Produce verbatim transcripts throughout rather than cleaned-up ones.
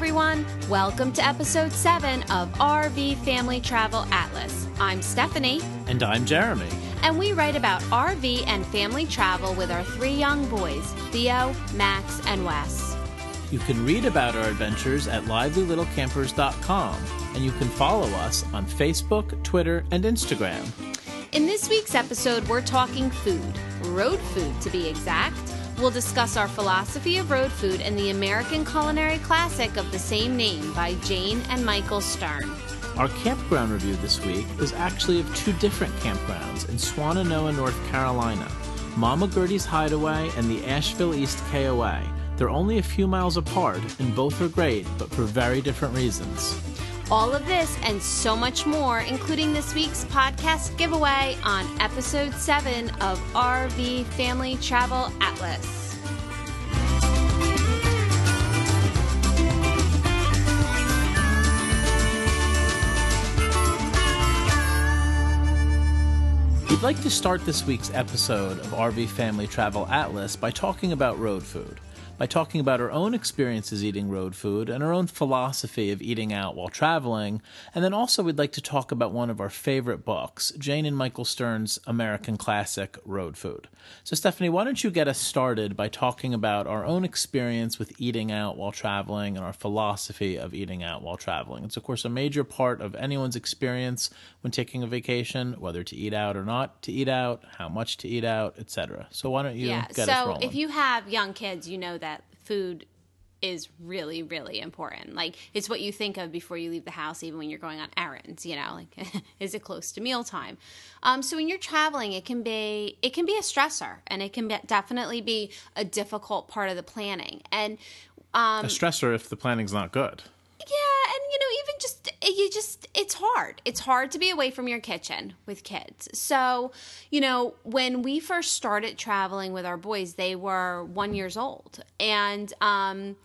everyone. Welcome to episode seven of R V Family Travel Atlas. I'm Stephanie. And I'm Jeremy. And we write about R V and family travel with our three young boys, Theo, Max, and Wes. You can read about our adventures at lively little campers dot com, and you can follow us on Facebook, Twitter, and Instagram. In this week's episode, we're talking food, road food to be exact. We'll discuss our philosophy of road food and the American culinary classic of the same name by Jane and Michael Stern. Our campground review this week is actually of two different campgrounds in Swannanoa, North Carolina, Mama Gertie's Hideaway and the Asheville East K O A. They're only a few miles apart, and both are great, but for very different reasons. All of this and so much more, including this week's podcast giveaway on episode seven of R V Family Travel Atlas. We'd like to start this week's episode of R V Family Travel Atlas by talking about road food. By talking about our own experiences eating road food and our own philosophy of eating out while traveling, and then also we'd like to talk about one of our favorite books, Jane and Michael Stern's American classic, Road Food. So Stephanie, why don't you get us started by talking about our own experience with eating out while traveling and our philosophy of eating out while traveling. It's of course a major part of anyone's experience when taking a vacation, whether to eat out or not to eat out, how much to eat out, et cetera. So why don't you yeah, get so us rolling? If you have young kids, you know that food is really, really important. Like, it's what you think of before you leave the house, even when you're going on errands, you know, like, is it close to mealtime? Um, so when you're traveling, it can be, it can be a stressor, and it can be, definitely be a difficult part of the planning. And, um, a stressor if the planning's not good. Yeah, and, you know, even just, you just, it's hard. It's hard to be away from your kitchen with kids. So, you know, when we first started traveling with our boys, they were one years old. And um,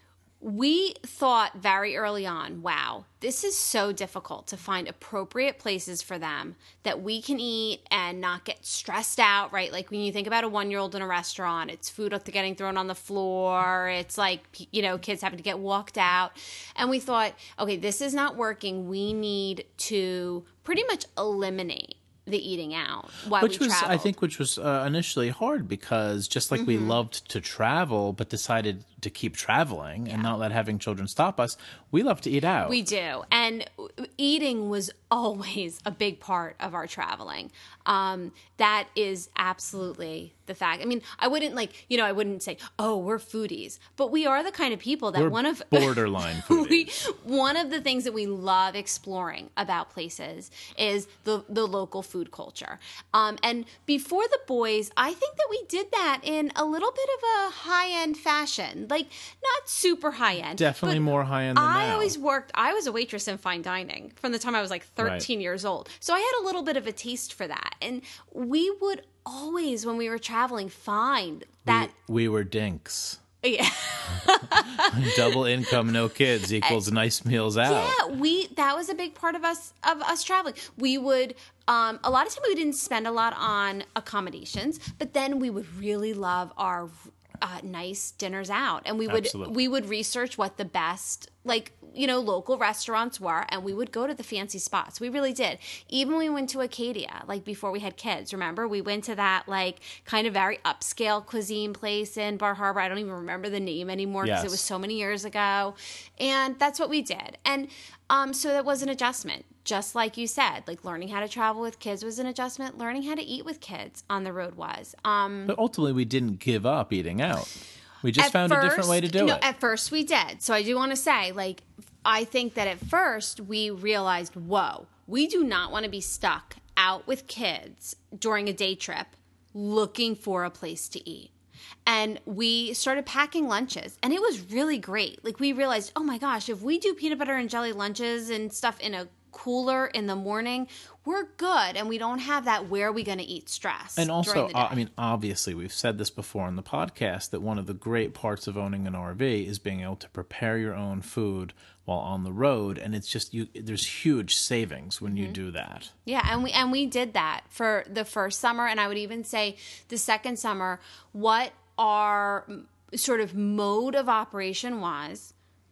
we thought very early on, wow, this is so difficult to find appropriate places for them that we can eat and not get stressed out, right? Like when you think about a one-year-old in a restaurant, it's food getting thrown on the floor. It's like, you know, kids having to get walked out. And we thought, okay, this is not working. We need to pretty much eliminate the eating out while which we was, traveled. I think, which was uh, initially hard because just like mm-hmm. we loved to travel but decided to keep traveling yeah. and not let having children stop us, we love to eat out. We do. And eating was always a big part of our traveling. Um, that is absolutely the fact. I mean, I wouldn't like, you know, I wouldn't say, oh, we're foodies, but we are the kind of people that we're one of borderline foodies. we, one of the things that we love exploring about places is the, the local food culture. Um, and before the boys, I think that we did that in a little bit of a high-end fashion. Like, not super high-end. Definitely more high-end than I now. always worked, I was a waitress in fine dining from the time I was like thirteen right. years old. So I had a little bit of a taste for that. And we would always, when we were traveling, find that... We, we were dinks. Yeah. Double income, no kids equals nice meals out. Yeah, we that was a big part of us of us traveling. We would um, a lot of time we didn't spend a lot on accommodations, but then we would really love our uh, nice dinners out, and we would Absolutely. we would research what the best like you know local restaurants were, and we would go to the fancy spots. We really did. Even when we went to Acadia, like before we had kids. Remember, we went to that like kind of very upscale cuisine place in Bar Harbor. I don't even remember the name anymore because yes. it was so many years ago, and that's what we did. And um, so that was an adjustment. Just like you said, like learning how to travel with kids was an adjustment. Learning how to eat with kids on the road was. Um, but ultimately, we didn't give up eating out. We just found first, a different way to do no, it. At first, we did. So I do want to say, like, I think that at first we realized, whoa, we do not want to be stuck out with kids during a day trip looking for a place to eat. And we started packing lunches, and it was really great. Like, we realized, oh my gosh, if we do peanut butter and jelly lunches and stuff in a cooler in the morning, we're good, and we don't have that where are we going to eat stress. And also, during the day. I mean, obviously, we've said this before on the podcast that one of the great parts of owning an R V is being able to prepare your own food while on the road, and it's just you. There's huge savings when you mm-hmm. do that. Yeah, and we and we did that for the first summer, and I would even say the second summer. What our sort of mode of operation was.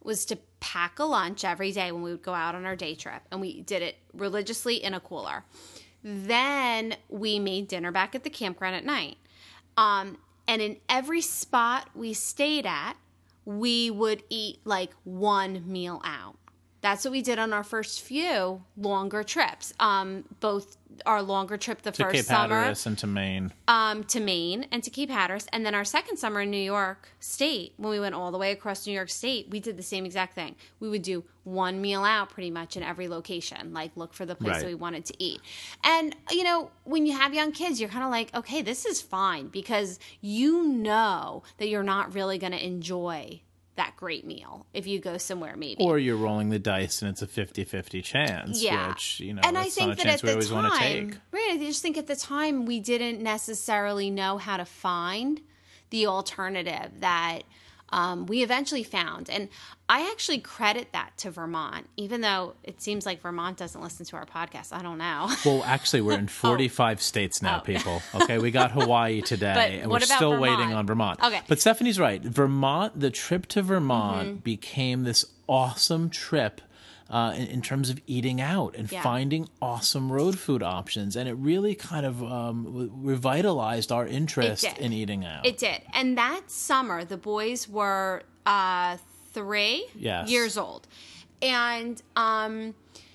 was to pack a lunch every day when we would go out on our day trip, and we did it religiously in a cooler. Then we made dinner back at the campground at night. Um, and in every spot we stayed at, we would eat like one meal out. That's what we did on our first few longer trips. Um, both our longer trip the to first Cape summer Hatteras and to Maine. um, to Maine and to Cape Hatteras, and then our second summer in New York State, when we went all the way across New York State, we did the same exact thing. We would do one meal out pretty much in every location, like look for the place Right. that we wanted to eat. And you know, when you have young kids, you're kind of like, okay, this is fine, because you know that you're not really going to enjoy that great meal if you go somewhere maybe. Or you're rolling the dice and it's a fifty-fifty chance, Yeah. which, you know, and that's I think not a that chance at we the always want to time, take. right? I just think at the time we didn't necessarily know how to find the alternative that um, we eventually found. And I actually credit that to Vermont, even though it seems like Vermont doesn't listen to our podcast. I don't know. Well, actually, we're in forty-five states now, Oh. people. Okay, we got Hawaii today, But and what we're about still Vermont? waiting on Vermont. Okay. But Stephanie's right. Vermont, the trip to Vermont Mm-hmm. became this awesome trip uh, in, in terms of eating out and Yeah. finding awesome road food options. And it really kind of um, w- revitalized our interest did. in eating out. It did. And that summer, the boys were uh, three Yes. years old. And um,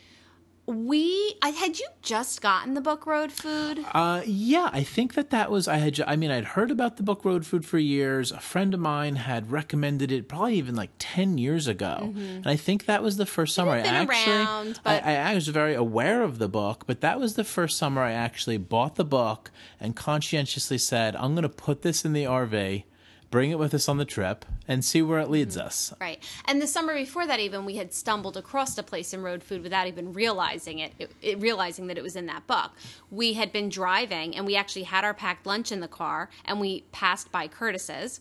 we, I had you just gotten the book Road Food? Uh, yeah, I think that that was, I had, ju- I mean, I'd heard about the book Road Food for years. A friend of mine had recommended it probably even like ten years ago. And I think that was the first summer I been actually, around, but- I, I was very aware of the book, but that was the first summer I actually bought the book and conscientiously said, I'm going to put this in the R V, bring it with us on the trip, and see where it leads us. Right. And the summer before that, even, we had stumbled across a place in Road Food without even realizing it, it, it realizing that it was in that book. We had been driving, and we actually had our packed lunch in the car, and we passed by Curtis's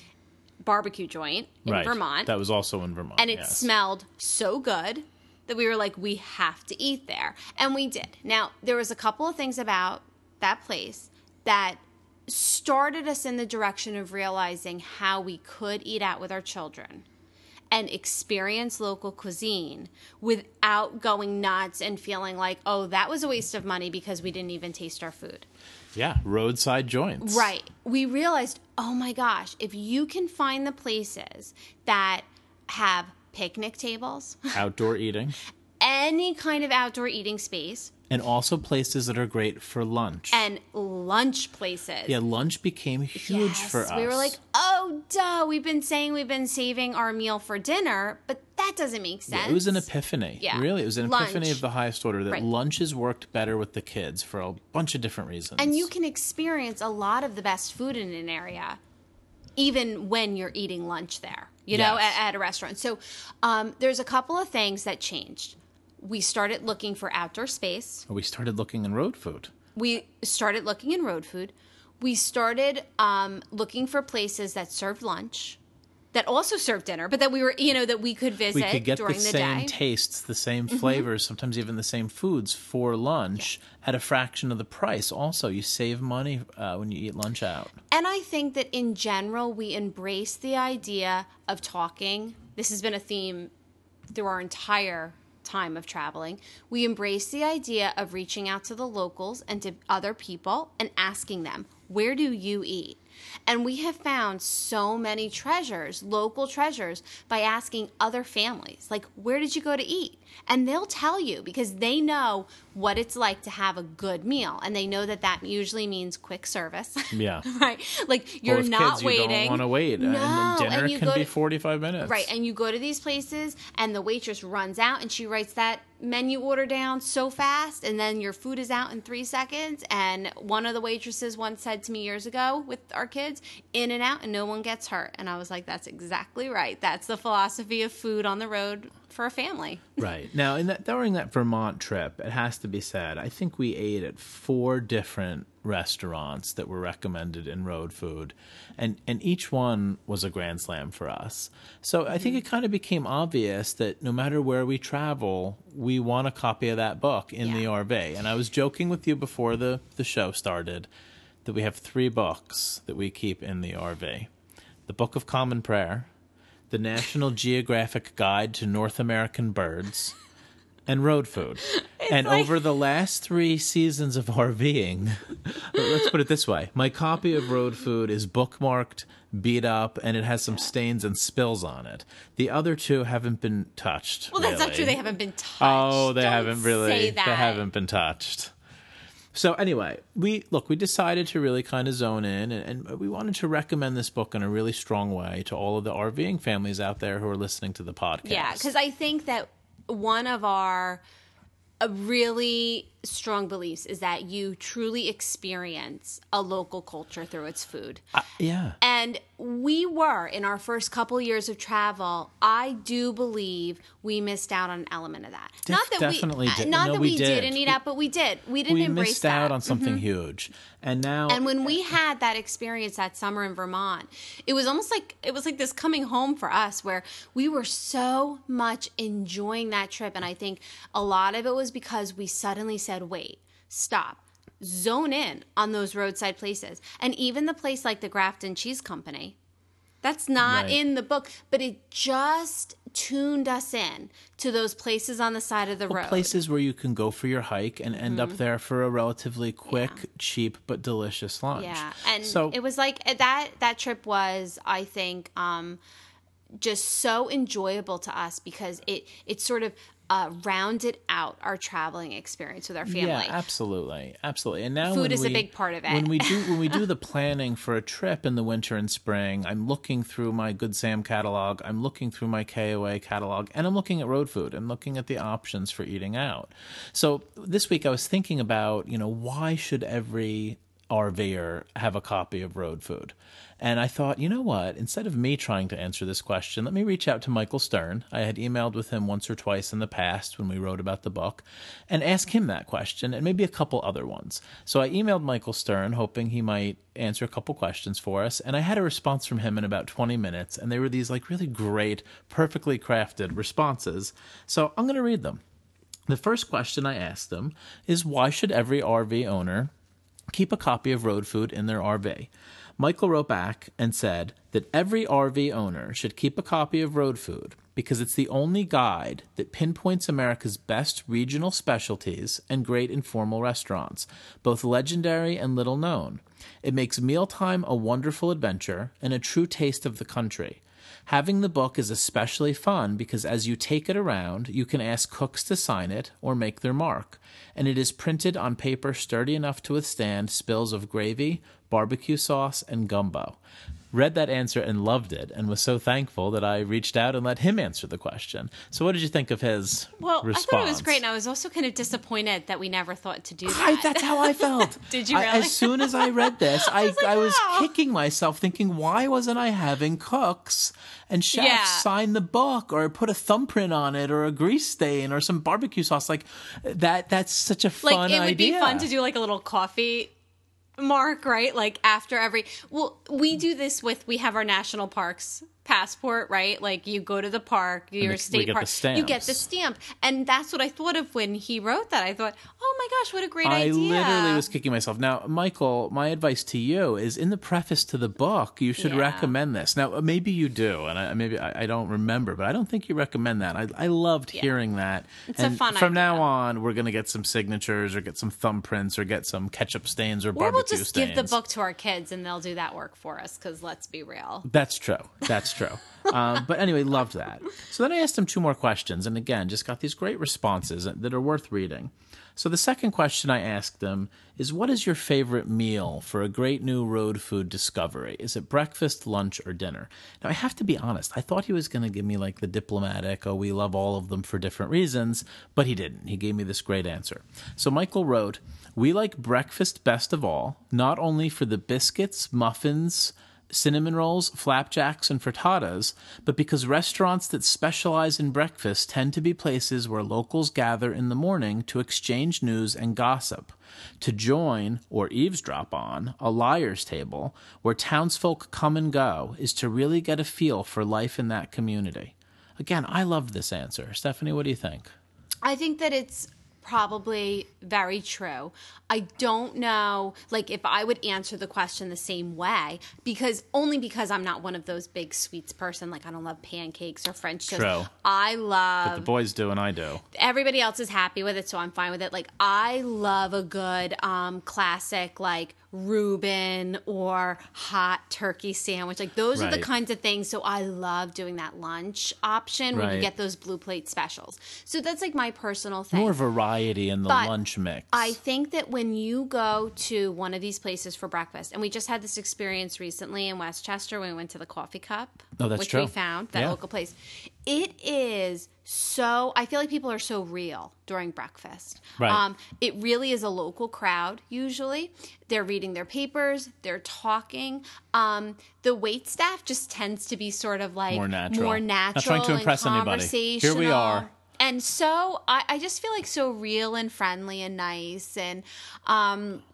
barbecue joint in Right. Vermont. That was also in Vermont. And it yes. smelled so good that we were like, we have to eat there. And we did. Now, there was a couple of things about that place that started us in the direction of realizing how we could eat out with our children and experience local cuisine without going nuts and feeling like, oh, that was a waste of money because we didn't even taste our food. Yeah, roadside joints. Right. We realized, oh my gosh, if you can find the places that have picnic tables, Outdoor eating. any kind of outdoor eating space, And also places that are great for lunch. and lunch places. Yeah, lunch became huge Yes, for us. we were like, oh, duh, we've been saying we've been saving our meal for dinner, but that doesn't make sense. Yeah, it was an epiphany. Yeah. Really, it was an Lunch. epiphany of the highest order that Right. lunches worked better with the kids for a bunch of different reasons. And you can experience a lot of the best food in an area, even when you're eating lunch there, you know, Yes. at, at a restaurant. So um, there's a couple of things that changed. We started looking for outdoor space. We started looking in road food. We started looking in road food. We started um, looking for places that served lunch, that also served dinner, but that we were, you know, that we could visit We could get during the the, same day. tastes, the same flavors, sometimes even the same foods for lunch at a fraction of the price. Also, you save money uh, when you eat lunch out. And I think that in general, we embrace the idea of talking. This has been a theme through our entire time of traveling. We embrace the idea of reaching out to the locals and to other people and asking them, where do you eat? And we have found so many treasures, local treasures, by asking other families, like, where did you go to eat? And they'll tell you because they know what it's like to have a good meal. And they know that that usually means quick service. Yeah. Right? Like, you're Or with not kids, waiting. You don't want to wait. No. And dinner and you can go be to- forty-five minutes. Right, and you go to these places, and the waitress runs out, and she writes that menu order down so fast, and then your food is out in three seconds. And one of the waitresses once said to me years ago with our kids, in and out, and no one gets hurt. And I was like, that's exactly right. That's the philosophy of food on the road for a family. Right. Now, in that, during that Vermont trip, it has to be said, I think we ate at four different restaurants that were recommended in road food, and, and each one was a grand slam for us. So I think it kind of became obvious that no matter where we travel, we want a copy of that book in Yeah. the R V. And I was joking with you before the, the show started that we have three books that we keep in the R V. The Book of Common Prayer, the National Geographic Guide to North American Birds, and Road Food. It's and like... over the last three seasons of RVing, let's put it this way. My copy of Road Food is bookmarked, beat up, and it has some stains and spills on it. The other two haven't been touched. Well, that's really. not true. They haven't been touched. Oh, they Don't haven't really. say that. They haven't been touched. So anyway, we look, we decided to really kind of zone in, and, and we wanted to recommend this book in a really strong way to all of the RVing families out there who are listening to the podcast. Yeah, because I think that one of our uh, really strong beliefs is that you truly experience a local culture through its food. Uh, yeah. And we were, in our first couple years of travel, I do believe we missed out on an element of that. Def- not that definitely we, did. Not No, that we we, did. didn't eat out, but we did. We didn't we embrace missed that. out on something Mm-hmm. huge. And now And when we had that experience that summer in Vermont, it was almost like it was like this coming home for us where we were so much enjoying that trip. And I think a lot of it was because we suddenly said, wait, stop. Zone in on those roadside places. And even the place like the Grafton Cheese Company, that's not Right. in the book, but it just tuned us in to those places on the side of the well, road. places where you can go for your hike and end Mm-hmm. up there for a relatively quick, Yeah. cheap, but delicious lunch. Yeah, and so, it was like that. That trip was, I think, um, just so enjoyable to us because it it sort of uh, rounded out our traveling experience with our family. Yeah, absolutely, absolutely. And now Food when is a we- big part of it. When we do when we do the planning for a trip in the winter and spring, I'm looking through my Good Sam catalog, I'm looking through my K O A catalog, and I'm looking at road food. I'm looking at the options for eating out. So this week I was thinking about, you know, why should every RVer have a copy of Road Food? And I thought, you know what? Instead of me trying to answer this question, let me reach out to Michael Stern. I had emailed with him once or twice in the past when we wrote about the book, and ask him that question and maybe a couple other ones. So I emailed Michael Stern, hoping he might answer a couple questions for us, and I had a response from him in about twenty minutes, and they were these like really great, perfectly crafted responses. So I'm going to read them. The first question I asked him is, why should every R V owner keep a copy of Road Food in their R V? Michael wrote back and said that every R V owner should keep a copy of Road Food because it's the only guide that pinpoints America's best regional specialties and great informal restaurants, both legendary and little known. It makes mealtime a wonderful adventure and a true taste of the country. Having the book is especially fun because as you take it around, you can ask cooks to sign it or make their mark, and it is printed on paper sturdy enough to withstand spills of gravy, barbecue sauce, and gumbo. Read that answer and loved it, and was so thankful that I reached out and let him answer the question. So what did you think of his Well, response? I thought it was great, and I was also kind of disappointed that we never thought to do that. I, that's how I felt. Did you I- really? as soon as I read this, I, I was, like, "Oh." kicking myself, thinking, why wasn't I having cooks and chefs Yeah. sign the book or put a thumbprint on it or a grease stain or some barbecue sauce? Like that. That's such a fun Like, it would idea. be fun to do like a little coffee mark, right? Like after every, well, we do this with, we have our national parks passport, right? Like you go to the park, your we state get park, the you get the stamps. stamp. And that's what I thought of when he wrote that. I thought, oh my gosh, what a great I idea. literally was kicking myself. Now, Michael, my advice to you is in the preface to the book, you should Yeah. recommend this. Now, maybe you do, and I, maybe I, I don't remember, but I don't think you recommend that. I, I loved hearing that. It's a and fun from now idea. on, we're going to get some signatures or get some thumbprints or get some ketchup stains or Or barbecue we'll just stains. give the book to our kids and they'll do that work for us because let's be real. That's true. That's true. um, but anyway, loved that. So then I asked him two more questions, and again, just got these great responses that are worth reading. So the second question I asked him is, what is your favorite meal for a great new road food discovery? Is it breakfast, lunch, or dinner? Now, I have to be honest. I thought he was going to give me like the diplomatic, oh, we love all of them for different reasons, but he didn't. He gave me this great answer. So Michael wrote, we like breakfast best of all, not only for the biscuits, muffins, cinnamon rolls, flapjacks, and frittatas, but because restaurants that specialize in breakfast tend to be places where locals gather in the morning to exchange news and gossip, to join, or eavesdrop on, a liar's table where townsfolk come and go is to really get a feel for life in that community. Again, I love this answer. Stephanie, what do you think? I think that it's probably very true. I don't know, like, if I would answer the question the same way, because only because I'm not one of those big sweets person. Like, I don't love pancakes or French toast. True. I love... But the boys do and I do. Everybody else is happy with it, so I'm fine with it. Like, I love a good um, classic, like, Reuben or hot turkey sandwich. Like, those right. are the kinds of things. So I love doing that lunch option when right. you get those blue plate specials. So that's like my personal thing. More variety in the but lunch mix. I think that when you go to one of these places for breakfast, and we just had this experience recently in Westchester when we went to the Coffee Cup, oh, that's which true. we found, that yeah. local place. It is so, I feel like people are so real during breakfast. Right. Um, it really is a local crowd, usually. They're reading their papers. They're talking. Um, the wait staff just tends to be sort of like more natural. More natural Not trying to impress and anybody. Here we are. And so I, I just feel like so real and friendly and nice. And um,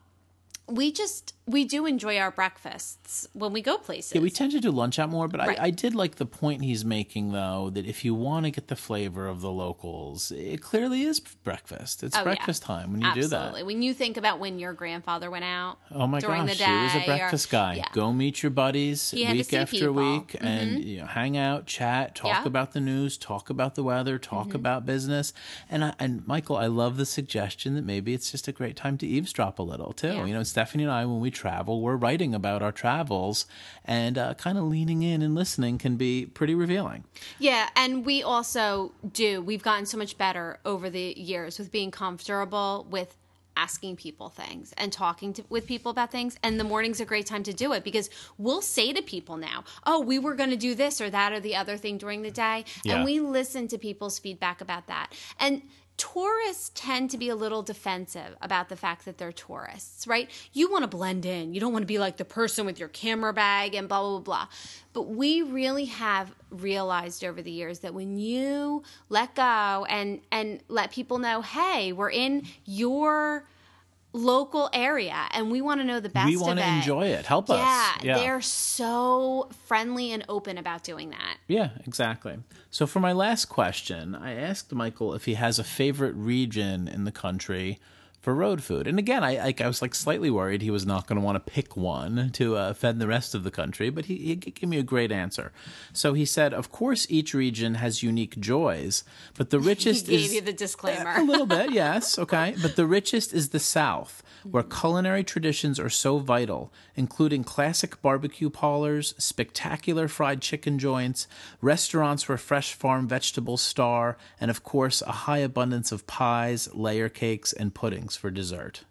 we just, we do enjoy our breakfasts when we go places. Yeah, we tend to do lunch out more, but right. I, I did like the point he's making, though, that if you want to get the flavor of the locals, it clearly is breakfast. It's oh, breakfast yeah. time when you Absolutely. do that. Absolutely. When you think about when your grandfather went out oh my during gosh, the day. He was a breakfast or, guy. Yeah. Go meet your buddies he week after people. week mm-hmm. and you know, hang out, chat, talk yeah. about the news, talk about the weather, talk mm-hmm. about business. And, I, and Michael, I love the suggestion that maybe it's just a great time to eavesdrop a little, too. Yeah. You know, Stephanie and I, when we travel, we're writing about our travels, and uh, kind of leaning in and listening can be pretty revealing. Yeah, and we also do. We've gotten so much better over the years with being comfortable with asking people things and talking to, with people about things. And the morning's a great time to do it because we'll say to people now, oh, we were going to do this or that or the other thing during the day. Yeah. And we listen to people's feedback about that. And tourists tend to be a little defensive about the fact that they're tourists, right? You want to blend in. You don't want to be like the person with your camera bag and blah, blah, blah, blah. But we really have realized over the years that when you let go and, and let people know, hey, we're in your local area and we want to know the best of it. We want to enjoy it. Help yeah, us. Yeah, they're so friendly and open about doing that. Yeah, exactly. So for my last question, I asked Michael if he has a favorite region in the country for road food. And again, I, I, I was like slightly worried he was not going to want to pick one to uh, offend the rest of the country, but he, he gave me a great answer. So he said, of course, each region has unique joys, but the richest he gave is... you the disclaimer. A little bit, yes, okay. But the richest is the South, where culinary traditions are so vital, including classic barbecue parlors, spectacular fried chicken joints, restaurants where fresh farm vegetables star, and of course, a high abundance of pies, layer cakes, and puddings for dessert.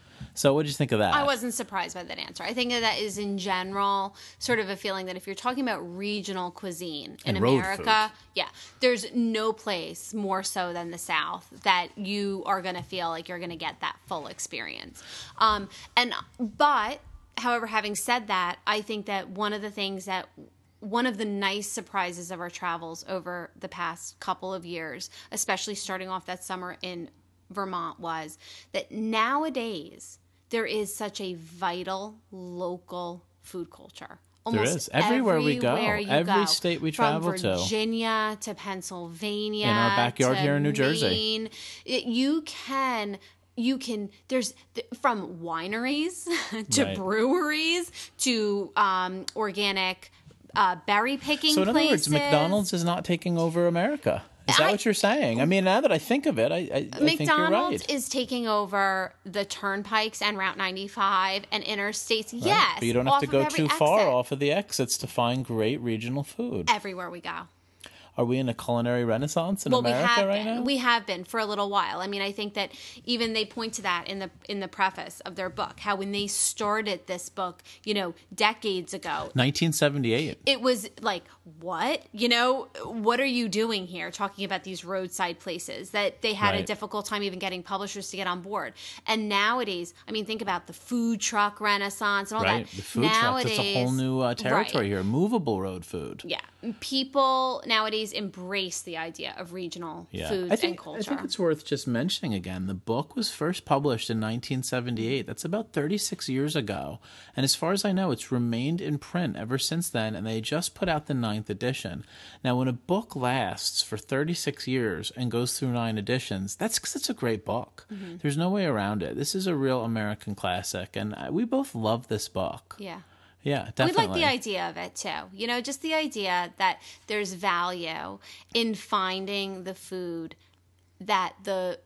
So what did you think of that? I wasn't surprised by that answer. I think that, that is in general sort of a feeling that if you're talking about regional cuisine in and road America, food. yeah, there's no place more so than the South that you are going to feel like you're going to get that full experience. Um, and but, however, having said that, I think that one of the things that one of the nice surprises of our travels over the past couple of years, especially starting off that summer in Vermont, was that nowadays there is such a vital local food culture. Almost there is. Everywhere, everywhere we go. Every go. state we travel to. to. From Virginia to Pennsylvania. In our backyard here in New Maine. Jersey. It, you can... You can, there's from wineries to right. breweries to um, organic uh, berry picking So in other places. words, McDonald's is not taking over America. Is that I, what you're saying? I mean, now that I think of it, I, I, I think you're right. McDonald's is taking over the turnpikes and Route ninety-five and interstates. Right. Yes. But you don't have to go too exit. far off of the exits to find great regional food. Everywhere we go. Are we in a culinary renaissance in well, America we have right been. now? We have been for a little while. I mean, I think that even they point to that in the in the preface of their book, how when they started this book, you know, decades ago, nineteen seventy-eight, it was like, what? You know, what are you doing here? Talking about these roadside places that they had right. a difficult time even getting publishers to get on board. And nowadays, I mean, think about the food truck renaissance and all right. that. The food nowadays, trucks, it's a whole new uh, territory right. here. Movable road food. Yeah. People nowadays families embrace the idea of regional Yeah. foods I think, and culture. I think it's worth just mentioning again. The book was first published in nineteen seventy-eight. That's about thirty-six years ago. And as far as I know, it's remained in print ever since then, and they just put out the ninth edition. Now, when a book lasts for thirty-six years and goes through nine editions, that's because it's a great book. Mm-hmm. There's no way around it. This is a real American classic, and we both love this book. Yeah. Yeah, definitely. We like the idea of it, too. You know, just the idea that there's value in finding the food that the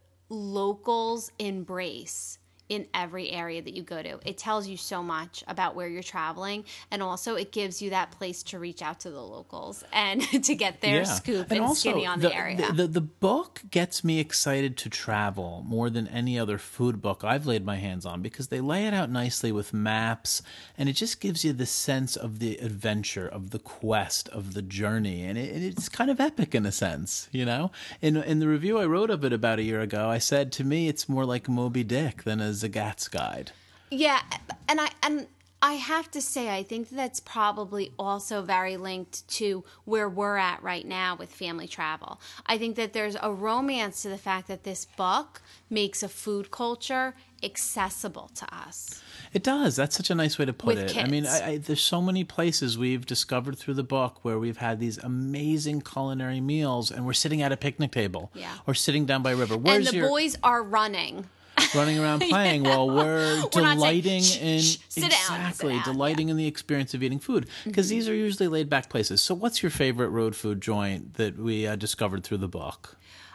locals embrace in every area that you go to. It tells you so much about where you're traveling, and also it gives you that place to reach out to the locals and to get their yeah. scoop and, and also, skinny on the, the area. The, the, the book gets me excited to travel more than any other food book I've laid my hands on, because they lay it out nicely with maps, and it just gives you the sense of the adventure, of the quest, of the journey, and it, it's kind of epic in a sense, you know? In, in the review I wrote of it about a year ago, I said, to me, it's more like Moby Dick than a Zagat's Guide. Yeah, and I and I have to say, I think that's probably also very linked to where we're at right now with family travel. I think that there's a romance to the fact that this book makes a food culture accessible to us. It does. That's such a nice way to put With it. kids. I mean, I, I, there's so many places we've discovered through the book where we've had these amazing culinary meals, and we're sitting at a picnic table, Yeah. or sitting down by a river. Where's And the your... boys are running. running around playing Yeah. while we're, We're not delighting saying, in "Shh, shh, sit down, sit exactly down," delighting yeah. in the experience of eating food, because Mm-hmm. these are usually laid back places. So what's your favorite road food joint that we uh, discovered through the book?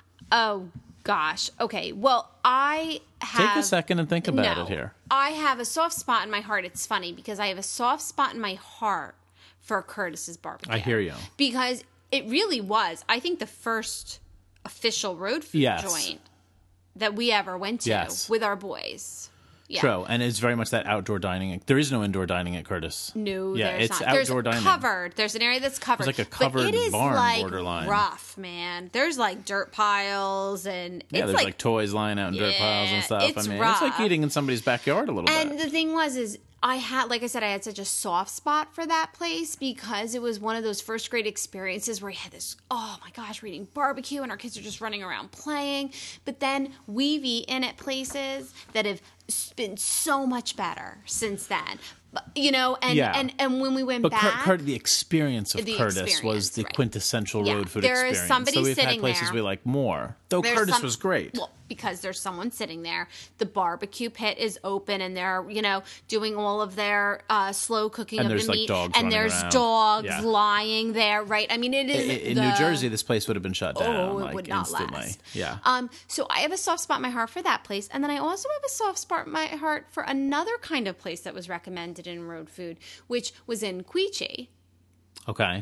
Oh, gosh. Okay. Well, I have... Take a second and think about no, it here. I have a soft spot in my heart. It's funny because I have a soft spot in my heart for Curtis's barbecue. I hear you. Because it really was, I think, the first official road food Yes. joint that we ever went to Yes. with our boys. Yeah. True, and it's very much that outdoor dining. There is no indoor dining at Curtis. No, yeah, there's it's not. outdoor There's dining. covered. There's an area that's covered. There's like a But covered it is barn like borderline. rough, man. There's like dirt piles and Yeah, it's there's like, like, toys lying out in dirt piles and Yeah, stuff. it's I mean, it's like rough. eating in somebody's backyard a little And bit. the thing was, is I had, like I said, I had such a soft spot for that place because it was one of those first grade experiences where you had this, oh my gosh, we're eating barbecue and our kids are just running around playing. But then we've eaten at places that have been so much better since then. But, you know, and, Yeah. and, and when we went But Cur- back... Cur- the experience of The Curtis experience, was the right. quintessential Yeah, road food there is experience. somebody so we've had sitting places there. we like more. Though There's Curtis some- was great. Well, because there's someone sitting there. The barbecue pit is open, and they're, you know, doing all of their uh, slow cooking And of there's, the like, meat. dogs and running there's around. dogs Yeah. lying there, right? I mean, it is in in the- New Jersey, this place would have been shut down Oh, it like would not instantly. last. Yeah. Um, so I have a soft spot in my heart for that place, and then I also have a soft spot in my heart for another kind of place that was recommended in road food, which was in Quechee, Okay.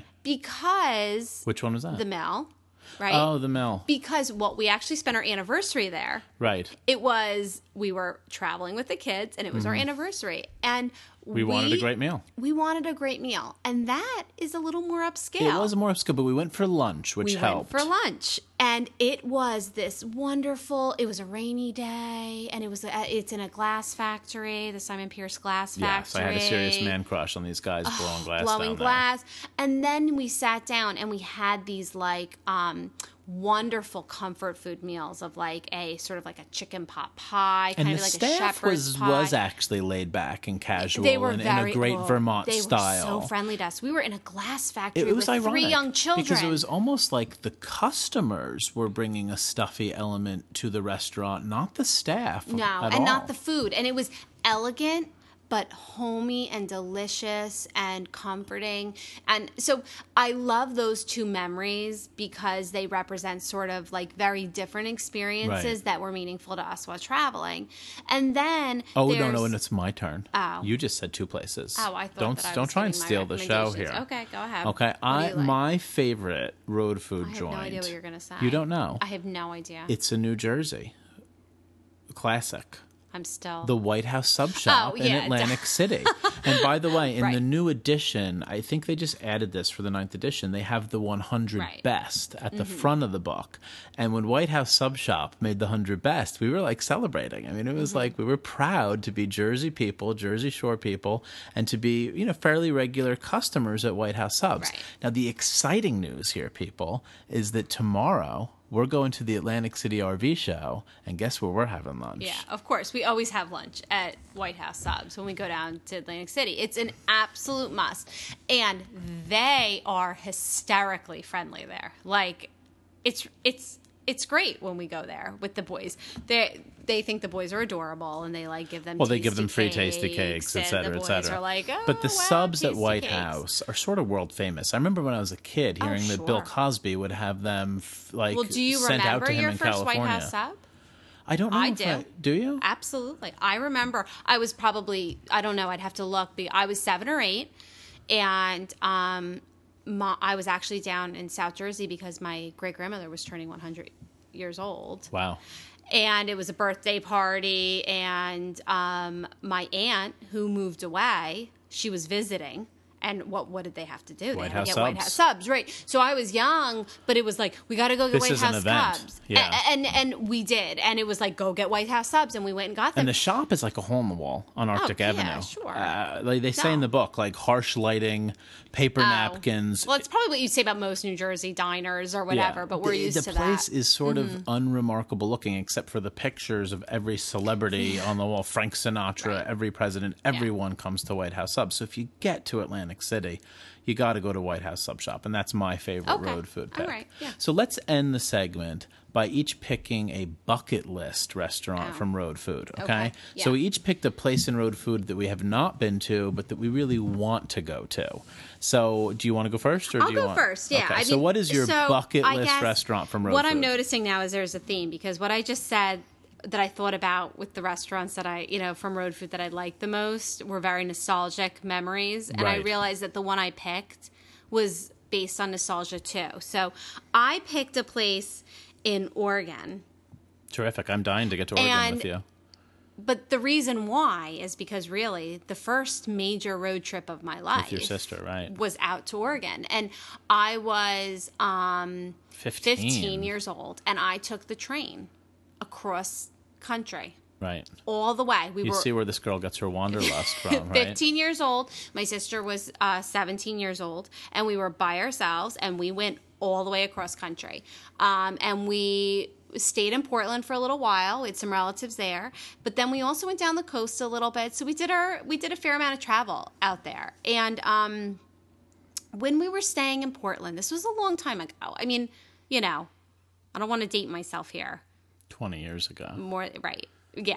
because Which one was that? the Mill, right? Oh, the Mill. Because well, we actually spent our anniversary there. Right. It was, we were traveling with the kids, and it was our anniversary, and We, wanted a great meal. We wanted a great meal, and that is a little more upscale. It was more upscale, but we went for lunch, which we helped. went for lunch, and it was this wonderful. It was a rainy day, and it was a, it's in a glass factory, the Simon Pierce Glass Yes, Factory. I had a serious man crush on these guys blowing glass blowing down glass, and then we sat down and we had these like um, wonderful comfort food meals of like a sort of like a chicken pot pie, And kind the of like a staff shepherd's was pie. was actually laid back and casual They were and very in a great oh, Vermont they style. were so friendly to us. We were in a glass factory It, it was with ironic three young children because it was almost like the customers were bringing a stuffy element to the restaurant, not the staff. no, at and all. not the food, and it was elegant but homey and delicious and comforting. And so I love those two memories because they represent sort of like very different experiences Right. that were meaningful to us while traveling. And then Oh no, there's- no, and it's my turn. Oh. You just said two places. Oh, I thought don't that I don't was try and giving my steal the show here. recommendations. Okay, go ahead. Okay, What do I you like? my favorite road food I have joint. no idea what you're going to say. You don't know? I have no idea. It's a New Jersey classic. I'm still the White House Sub Shop Oh, in yeah. Atlantic City. And by the way, in Right. the new edition, I think they just added this for the ninth edition, they have the one hundred Right. best at the front of the book. And when White House Sub Shop made the one hundred best, we were like celebrating. I mean, it was Mm-hmm. like we were proud to be Jersey people, Jersey Shore people, and to be, you know, fairly regular customers at White House Subs. Right. Now, the exciting news here, people, is that tomorrow we're going to the Atlantic City R V show, and guess where we're having lunch? Yeah, of course. We always have lunch at White House Subs when we go down to Atlantic City. It's an absolute must. And they are hysterically friendly there. Like, it's it's it's great when we go there with the boys. They they think the boys are adorable, and they like give them Well, they tasty give them free cakes, tasty cakes, et and cetera, the et boys cetera. are like, oh, but the wow, subs at tasty White cakes. House are sort of world famous. I remember when I was a kid hearing Oh, that Bill sure. Cosby would have them f- like Well, do you sent out remember to him your in first California. White House sub? I don't know. I if do. I, do you? Absolutely. I remember I was probably, I don't know, I'd have to look, but I was seven or eight, and um, my, I was actually down in South Jersey because my great-grandmother was turning one hundred years old. Wow. And it was a birthday party, and um, my aunt, who moved away, she was visiting. And what what did they have to do? They White had House to get White subs. House subs, right? So I was young, but it was like, we got to go get This White is an House event. subs. Yeah. A- And, and we did. And it was like, go get White House subs. And we went and got them. And the shop is like a hole in the wall on Arctic yeah, Avenue. sure. Uh, like they say in No. the book, like harsh lighting, paper Oh. napkins. Well, it's probably what you'd say about most New Jersey diners or whatever, Yeah. but we're the, used the to place that. Mm-hmm. is sort of unremarkable looking, except for the pictures of every celebrity on the wall. Frank Sinatra, Right. every president, everyone comes to White House Sub. So if you get to Atlantic City, you got to go to White House Sub Shop, and that's my favorite Okay. road food pick. All right, yeah. So let's end the segment by each picking a bucket list restaurant Oh. from road food. Okay, Okay, so yeah. we each picked a place in road food that we have not been to, but that we really want to go to. So do you want to go first, or I'll do you go want? first, yeah. Okay. I so mean, what is your so bucket I list guess restaurant from road what food? I'm noticing now is there's a theme, because what I just said that I thought about with the restaurants that I, you know, from road food that I like the most were very nostalgic memories. And I Right. realized that the one I picked was based on nostalgia too. So I picked a place in Oregon. Terrific. I'm dying to get to Oregon And- with you. But the reason why is because really the first major road trip of my life With your sister, right? was out to Oregon. And I was um, fifteen. fifteen years old, and I took the train across country Right. all the way. We You were see where this girl gets her wanderlust from, right? fifteen years old. My sister was uh, seventeen years old, and we were by ourselves, and we went all the way across country. Um, and we stayed in Portland for a little while. We had some relatives there, but then we also went down the coast a little bit. So we did our we did a fair amount of travel out there. And um, when we were staying in Portland, this was a long time ago. I mean, you know, I don't want to date myself here. twenty years ago. More right. Yeah.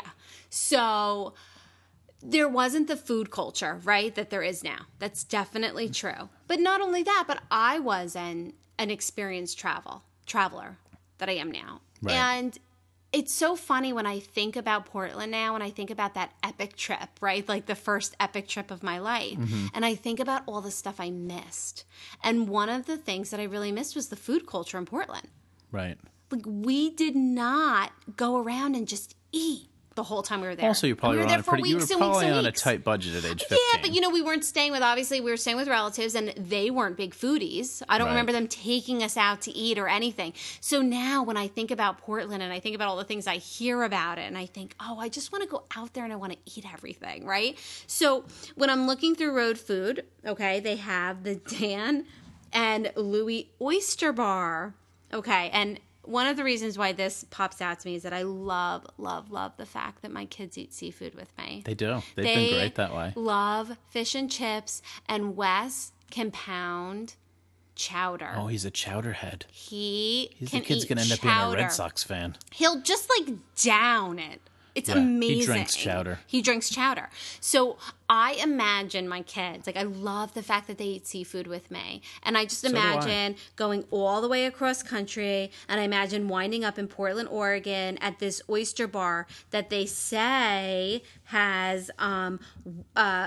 So there wasn't the food culture, right, that there is now. That's definitely true. But not only that, but I was an an experienced travel traveler that I am now. Right. And it's so funny when I think about Portland now, and I think about that epic trip, right? Like the first epic trip of my life. And I think about all the stuff I missed. And one of the things that I really missed was the food culture in Portland. Right. Like, we did not go around and just eat the whole time we were there. Also, you probably we were, were there on a for pretty, you were weeks and weeks probably and on a weeks. tight budget at age fifteen. Yeah, but you know, we weren't staying with, obviously, we were staying with relatives, and they weren't big foodies. I don't Right. remember them taking us out to eat or anything. So now when I think about Portland and I think about all the things I hear about it, and I think, oh, I just want to go out there and I want to eat everything, right? So when I'm looking through road food, okay, they have the Dan and Louie Oyster Bar, okay, and one of the reasons why this pops out to me is that I love, love, love the fact that my kids eat seafood with me. They do. They've They been great that way. love fish and chips, and Wes can pound chowder. Oh, he's a chowder head. He He's can the kid's eat going to end up chowder. being a Red Sox fan. He'll just like down it. It's Yeah, he amazing. drinks chowder. He drinks chowder. So I imagine my kids, like I love the fact that they eat seafood with me. And I just do I. imagine going all the way across country, and I imagine winding up in Portland, Oregon at this oyster bar that they say has um, uh,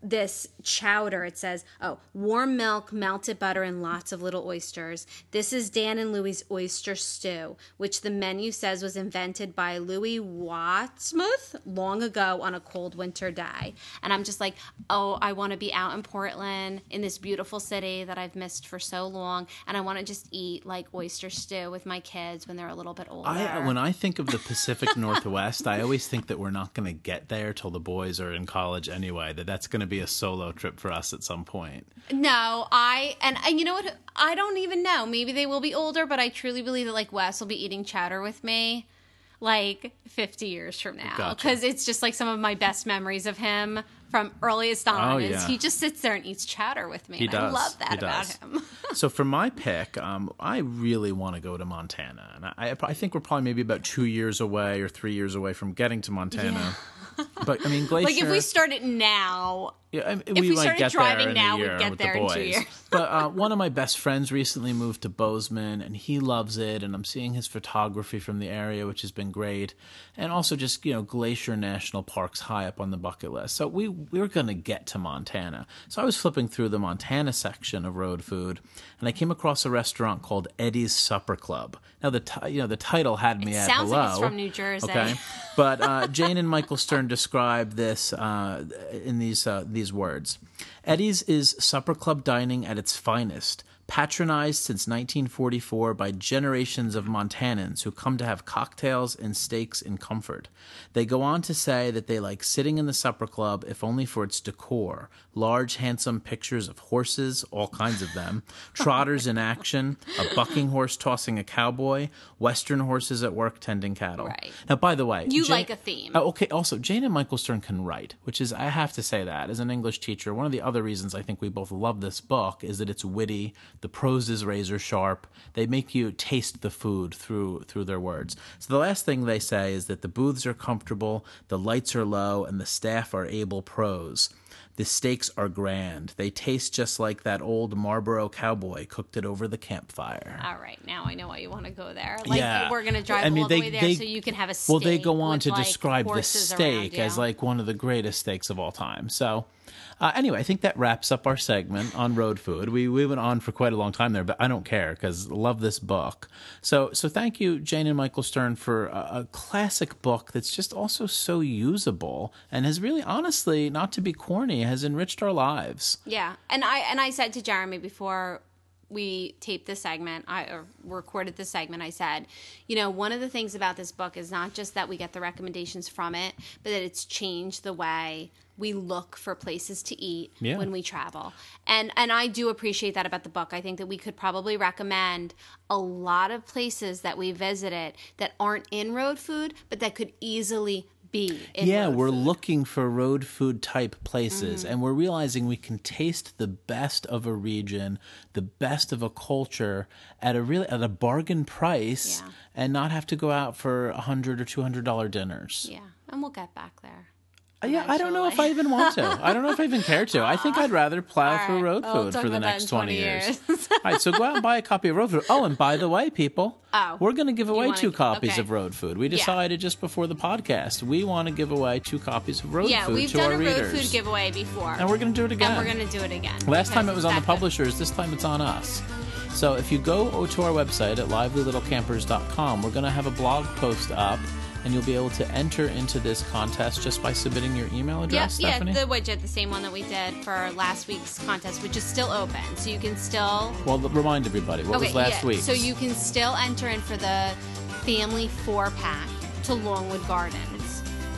this chowder. It says, oh, warm milk, melted butter, and lots of little oysters. This is Dan and Louie's oyster stew, which the menu says was invented by Louis Watsmuth long ago on a cold winter day. And I'm just like, oh, I want to be out in Portland in this beautiful city that I've missed for so long, and I want to just eat like oyster stew with my kids when they're a little bit older. I, when I think of the Pacific Northwest, I always think that we're not going to get there till the boys are in college anyway, that that's going to be a solo trip for us at some point. No, I, and, and you know what? I don't even know. Maybe they will be older, but I truly believe that like Wes will be eating chowder with me like fifty years from now. Gotcha. Because it's just like some of my best memories of him from earliest on Oh, is yeah. he just sits there and eats chowder with me. He and does. I love that He about does. him. So for my pick, um, I really want to go to Montana. And I, I think we're probably maybe about two years away or three years away from getting to Montana. But, I mean, Glacier... Like if we started now... Yeah, I mean, If we might started get driving there in now, a we'd year get with there the in boys. two years. But uh, one of my best friends recently moved to Bozeman, and he loves it. And I'm seeing his photography from the area, which has been great. And also just, you know, Glacier National Park's high up on the bucket list. So we, we were going to get to Montana. So I was flipping through the Montana section of Road Food, and I came across a restaurant called Eddie's Supper Club. Now, the t- you know the title had me It at sounds hello. like it's from New Jersey. Okay, but uh, Jane and Michael Stern describe this uh, in these uh, these words. Eddie's is supper club dining at its finest, patronized since nineteen forty-four by generations of Montanans who come to have cocktails and steaks in comfort. They go on to say that they like sitting in the supper club, if only for its decor. Large, handsome pictures of horses, all kinds of them, trotters in action, a bucking horse tossing a cowboy, Western horses at work tending cattle. Right. Now, by the way... You Jane, like a theme. Oh, okay, also, Jane and Michael Stern can write, which is, I have to say that, as an English teacher, one of the other reasons I think we both love this book is that it's witty, the prose is razor sharp, they make you taste the food through through their words. So the last thing they say is that the booths are comfortable, the lights are low, and the staff are able pros. The steaks are grand. They taste just like that old Marlboro cowboy cooked it over the campfire. All right, now I know why you want to go there. Like, Yeah. we're going to drive I mean, all they- the way there they- so you can have a steak. Well, they go on with, to like, describe the horses steak around as you. like one of the greatest steaks of all time. So, uh, anyway, I think that wraps up our segment on road food. We we went on for quite a long time there, but I don't care because I love this book. So, so thank you, Jane and Michael Stern, for a, a classic book that's just also so usable and has really, honestly, not to be corny, has enriched our lives. Yeah, and I and I said to Jeremy before we taped this segment, I or recorded this segment, I said, you know, one of the things about this book is not just that we get the recommendations from it, but that it's changed the way we look for places to eat Yeah. when we travel. And and I do appreciate that about the book. I think that we could probably recommend a lot of places that we visited that aren't in road food, but that could easily be in Yeah, road we're food. looking for road food type places, Mm-hmm. and we're realizing we can taste the best of a region, the best of a culture at a really at a bargain price, Yeah. and not have to go out for a hundred or two hundred dollar dinners. Yeah, and we'll get back there. Uh, Yeah, I don't know if I eventually. even want to. I don't know if I even care to. I think I'd rather plow All through right. road Well, we'll food talk for the about that next in twenty twenty years. years. All right, so go out and buy a copy of Road Food. Oh, and by the way, people, Oh, we're going to give away wanna two gi- copies okay. of Road Food. We Yeah. decided just before the podcast we want to give away two copies of Road Yeah, Food we've to done our a road readers. food giveaway before. And we're going to do it again. And we're going to do it again. Last time because it was on the it's that good. publishers. This time it's on us. So if you go to our website at lively little campers dot com, we're going to have a blog post up, and you'll be able to enter into this contest just by submitting your email Yeah, address, yeah, Stephanie? the widget, the same one that we did for last week's contest, which is still open. So you can still... Well, remind everybody. What okay, was last yeah. week? So you can still enter in for the family four-pack to Longwood Gardens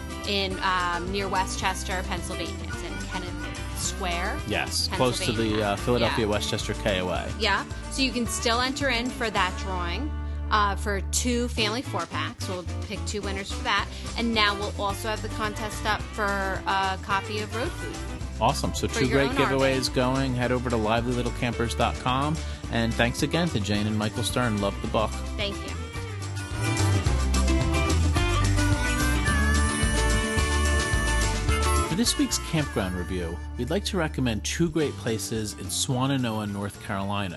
in um, near Westchester, Pennsylvania. It's in Kenneth Square. Yes, close to the Pennsylvania. uh, Philadelphia Yeah. Westchester K O A. Yeah, so you can still enter in for that drawing uh, for two family four packs. We'll pick two winners for that, and now we'll also have the contest up for a copy of Road Food. Awesome. So two your great own R V. giveaways going. Head over to lively little campers dot com. And thanks again to Jane and Michael Stern. Love the book. Thank you. For this week's campground review, we'd like to recommend two great places in Swannanoa, North Carolina.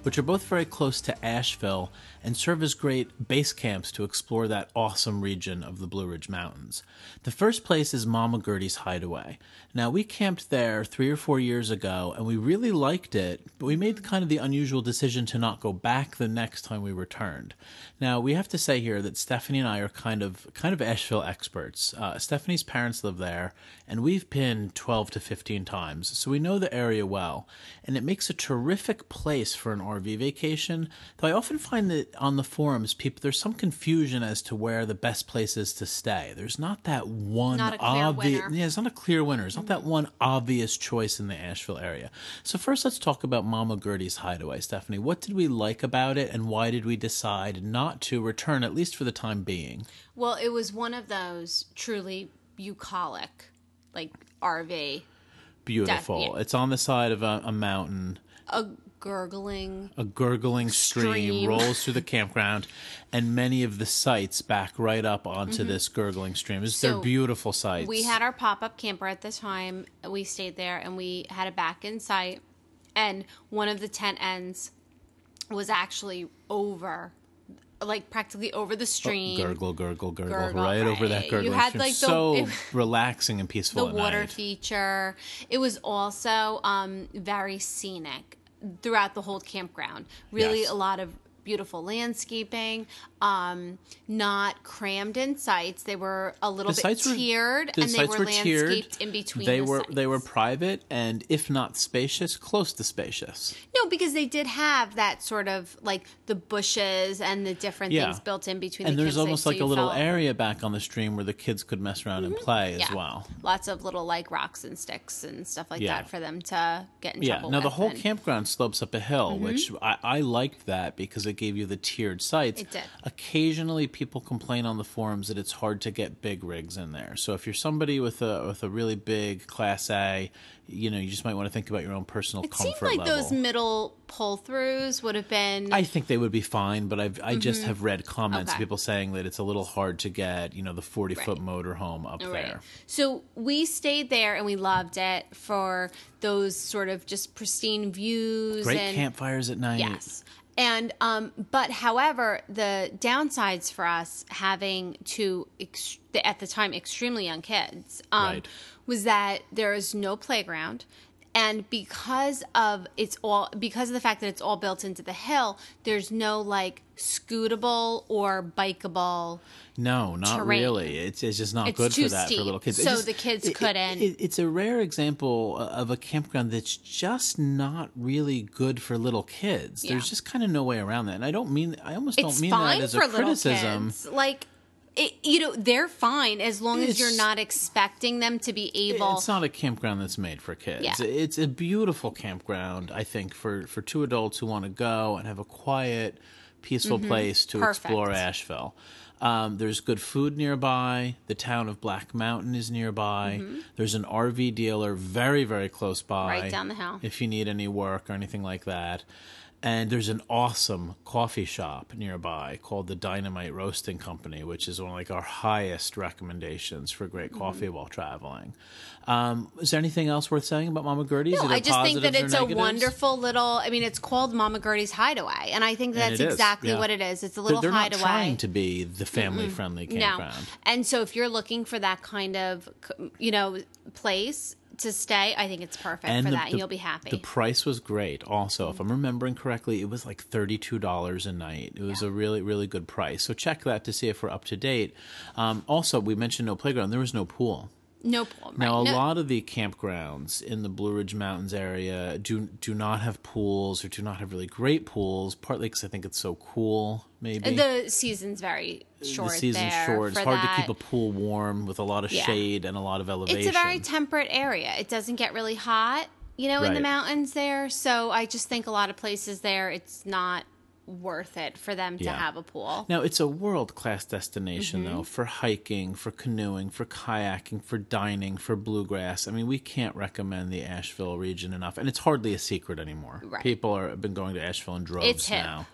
which are both very close to Asheville and serve as great base camps to explore that awesome region of the Blue Ridge Mountains. The first place is Mama Gertie's Hideaway. Now, we camped there three or four years ago, and we really liked it, but we made kind of the unusual decision to not go back the next time we returned. Now, we have to say here that Stephanie and I are kind of kind of Asheville experts. Uh, Stephanie's parents live there, and we've been twelve to fifteen times, so we know the area well, and it makes a terrific place for an R V vacation, though I often find that on the forums, people there's some confusion as to where the best place is to stay. There's not that one Not a clear obvious, winner. yeah, it's not a clear winner. It's not that one obvious choice in the Asheville area. So first, let's talk about Mama Gertie's Hideaway. Stephanie, what did we like about it, and why did we decide not to return, at least for the time being? Well, it was one of those truly bucolic, like R V. Beautiful. Def- yeah. It's on the side of a, a mountain. A gurgling. A gurgling stream, Stream. rolls through the campground, and many of the sites back right up onto Mm-hmm. this gurgling stream. It's, So they're beautiful sites. We had our pop-up camper at the time. We stayed there, and we had a back-in site. And one of the tent ends was actually over, like practically over the stream. Oh, gurgle, gurgle, gurgle, Gurgle, right, over that right. gurgling You had, stream. like, the- so it- relaxing and peaceful The at water night. feature. It was also um, very scenic throughout the whole campground. Really, Yes. a lot of beautiful landscaping, um, not crammed in sites. They were a little The bit sites were- tiered, the and they sites were, were tiered. landscaped in between. They the were sites. they were private and, if not spacious, close to spacious. No, because they did have that sort of like the bushes and the different Yeah. things built in between. And the there's campsites, almost so like you a little felt- area back on the stream where the kids could mess around and play as Yeah. well. Lots of little like rocks and sticks and stuff like Yeah. that for them to get in Yeah. trouble Now the with, whole and- campground slopes up a hill, which I, I liked that because it gave you the tiered sites. It did. Occasionally, people complain on the forums that it's hard to get big rigs in there. So if you're somebody with a with a really big Class A, you know, you just might want to think about your own personal It comfort seemed like level. those middle pull throughs would have been. I think they would be fine, but I've, I just have read comments, Okay. people saying that it's a little hard to get, you know, the forty-foot Right. motorhome up Right. there. So we stayed there and we loved it for those sort of just pristine views. Great and, campfires at night. Yes. And, um, but however, the downsides for us having two, ex- at the time, extremely young kids, um, Right. was that there is no playground. And because of it's all because of the fact that it's all built into the hill, there's no like scootable or bikeable. No, not terrain. really. It's it's just not It's good too for that steep, for little kids. It so just- the kids it- it- couldn't- It, it's a rare example of a campground that's just not really good for little kids. Yeah. There's just kind of no way around that. And I don't mean I almost It's don't mean fine that as for a little criticism. kids. Like, it, you know, they're fine as long as you're It's- not expecting them to be able. It's not a campground that's made for kids. Yeah. It's a beautiful campground, I think, for, for two adults who want to go and have a quiet, peaceful place to Mm-hmm. Perfect. explore Asheville. Um, there's good food nearby. The town of Black Mountain is nearby. There's an R V dealer very, very close by. Right down the hill. If you need any work or anything like that. And there's an awesome coffee shop nearby called the Dynamite Roasting Company, which is one of like our highest recommendations for great Mm-hmm. coffee while traveling. Um, is there anything else worth saying about Mama Gertie's? No, Are there I just think that positives or it's a negatives? wonderful little. I mean, it's called Mama Gertie's Hideaway, and I think And that's it is, exactly yeah. what it is. It's a They're- little they're hideaway. not trying to be the family-friendly No. campground. And so if you're looking for that kind of, you know, place to stay, I think it's perfect for the, that, and the- you'll be happy. The price was great. Also, if I'm remembering correctly, it was like thirty-two dollars a night. It was a really, really good price. So check that to see if we're up to date. Um, also, we mentioned no playground. There was no pool. no pool. Right? Now, a no, lot of the campgrounds in the Blue Ridge Mountains area do do not have pools or do not have really great pools, partly because I think it's so cool, maybe. the season's very short. the season's there short. It's for hard that. to keep a pool warm with a lot of Yeah. shade and a lot of elevation. It's a very temperate area. It doesn't get really hot, you know, in the Right. mountains there. So I just think a lot of places there, it's not worth it for them to Yeah. have a pool. Now, it's a world-class destination, Mm-hmm. though, for hiking, for canoeing, for kayaking, for dining, for bluegrass. I mean, we can't recommend the Asheville region enough, and it's hardly a secret anymore. Right. People are, have been going to Asheville in droves It's hip. now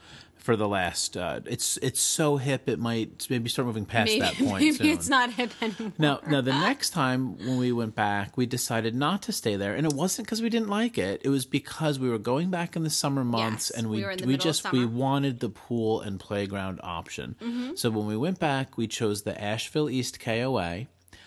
for the last. Uh, it's it's so hip it might maybe start moving past maybe, that point. Maybe soon. it's not hip anymore. Now, now the next time when we went back, we decided not to stay there, and it wasn't because we didn't like it. It was because we were going back in the summer months, Yes, and we we were in the we middle of just we summer. wanted the pool and playground option. Mm-hmm. So when we went back, we chose the Asheville East K O A.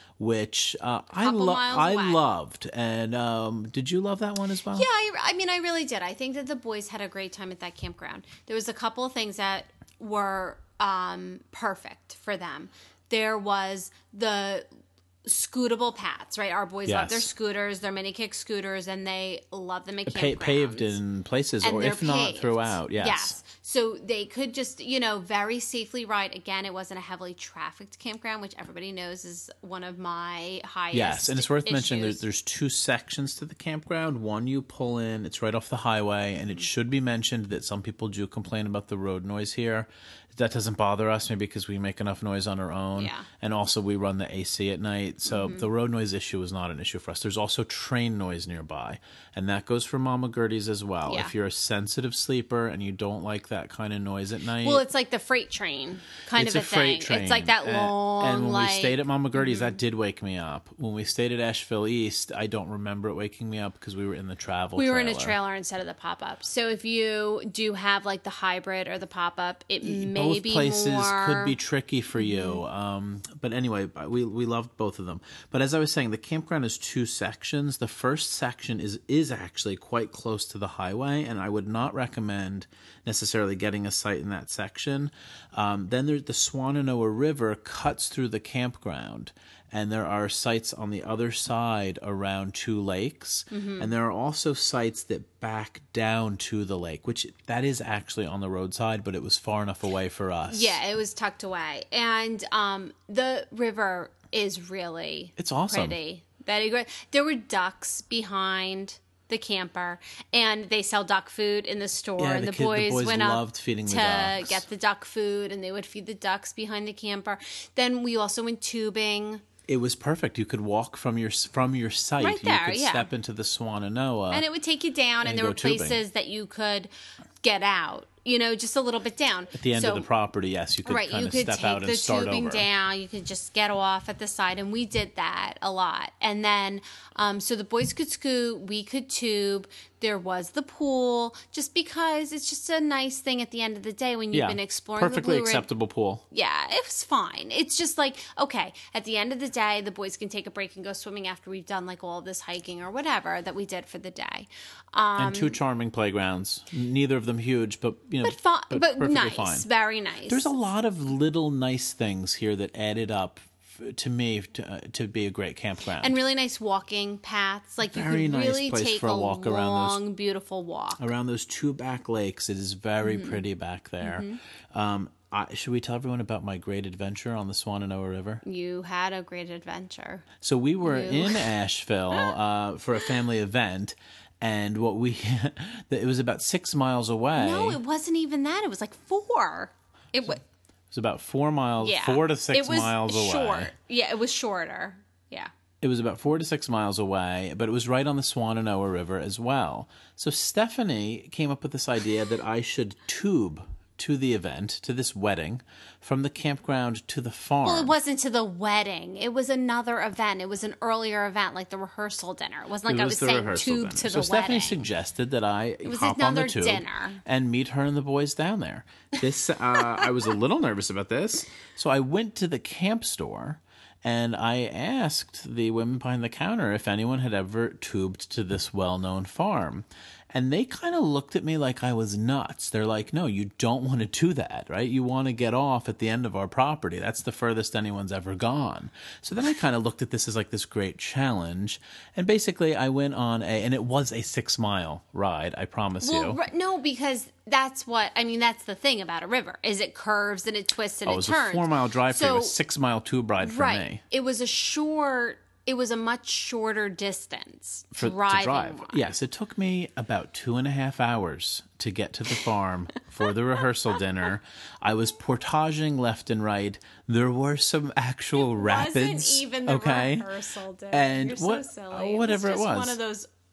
Which uh, I Couple lo- miles I away. loved, and um, did you love that one as well? Yeah, I, I mean, I really did. I think that the boys had a great time at that campground. There was a couple of things that were um, perfect for them. There was the scootable paths, right? Our boys love Yes. their scooters, their mini kick scooters, and they love them at Pa- campgrounds. paved in places, And or they're if not paved. throughout. Yes. Yes. So they could just, you know, very safely ride. Again, it wasn't a heavily trafficked campground, which everybody knows is one of my highest Yes, and it's worth issues. mentioning there's, there's two sections to the campground. One you pull in, it's right off the highway, and it should be mentioned that some people do complain about the road noise here. That doesn't bother us, maybe because we make enough noise on our own. Yeah. And also we run the A C at night, so Mm-hmm. the road noise issue is not an issue for us. There's also train noise nearby, and that goes for Mama Gertie's as well. Yeah. If you're a sensitive sleeper and you don't like that kind of noise at night. Well, it's like the freight train kind It's of a a, freight thing. train. It's like that And- long, And when like, we stayed at Mama Gertie's, that did wake me up. When we stayed at Asheville East, I don't remember it waking me up because we were in the travel we trailer. were in a trailer instead of the pop up. So if you do have like the hybrid or the pop up, it may Both be places more could be tricky for you. Um, but anyway, we we loved both of them. But as I was saying, the campground is two sections. The first section is is actually quite close to the highway, and I would not recommend necessarily getting a site in that section. Um, then there's the Swannanoa River cuts through the campground, and there are sites on the other side around two lakes, Mm-hmm. and there are also sites that back down to the lake, which that is actually on the roadside, but it was far enough away for us. Yeah, it was tucked away. And um, the river is really It's awesome. pretty. Very great. There were ducks behind the camper, and they sell duck food in the store. Yeah, and the the, kid- the boys, boys went loved up feeding the to ducks. get the duck food, and they would feed the ducks behind the camper. Then we also went tubing. It was perfect. You could walk from your from your site. Right there, you could yeah. step into the Swannanoa. And it would take you down, and, and there go were tubing. places that you could get out, you know, just a little bit down. At the end So- of the property, yes, you could right, kind you of could step take out and the start tubing over. down. You could just get off at the side, and we did that a lot. And then, um, so the boys could scoot, we could tube. There was the pool, just because it's just a nice thing at the end of the day when you've Yeah, been exploring perfectly the Blue Ridge. acceptable pool. Yeah, it was fine. It's just like, okay, at the end of the day, the boys can take a break and go swimming after we've done like all this hiking or whatever that we did for the day. Um, And two charming playgrounds. Neither of them huge, but you know, but fun, but, perfectly nice, fine. very nice. There's a lot of little nice things here that added up f- to me to, uh, to be a great campground. and really nice walking paths. Like Very you could nice really place take for a walk around those- long, beautiful walk. Around those two back lakes, it is very Mm-hmm. pretty back there. Um, I, should we tell everyone about my great adventure on the Swannanoa River? You had a great adventure. So we were You. in Asheville uh, for a family event, and what we it was about six miles away. No, it wasn't even that. It was like four. It was It was about four miles, yeah, four to six it was miles short. away. Yeah, it was shorter. Yeah. It was about four to six miles away, but it was right on the Swannanoa River as well. So Stephanie came up with this idea that I should tube to the event, to this wedding, from the campground to the farm. Well, it wasn't to the wedding. It was another event. It was an earlier event, like the rehersal dinner. It wasn't like It I was was the saying rehearsal tube dinner. to so the Stephanie wedding. suggested that I was hop on the another tube dinner. and meet her and the boys down there. This uh, I was a little nervous about this, so I went to the camp store and I asked the women behind the counter if anyone had ever tubed to this well-known farm. And they kind of looked at me like I was nuts. They're like, no, you don't want to do that, right? You want to get off at the end of our property. That's the furthest anyone's ever gone. So then I kind of looked at this as like this great challenge. And basically I went on a, and it was a six mile ride, I promise Well, you. r- no, because that's what I mean. That's the thing about a river is it curves and it twists and Oh, it it was turns. a four mile drive for you, So- a six mile tube ride for right. me. It was a short. It was a much shorter distance For, driving to drive. wise. Yes, it took me about two and a half hours to get to the farm for the rehearsal dinner. I was portaging left and right. There were some actual rapids. Wasn't even the okay? rehearsal dinner. And You're what- so silly. whatever it it was. was. Just one of those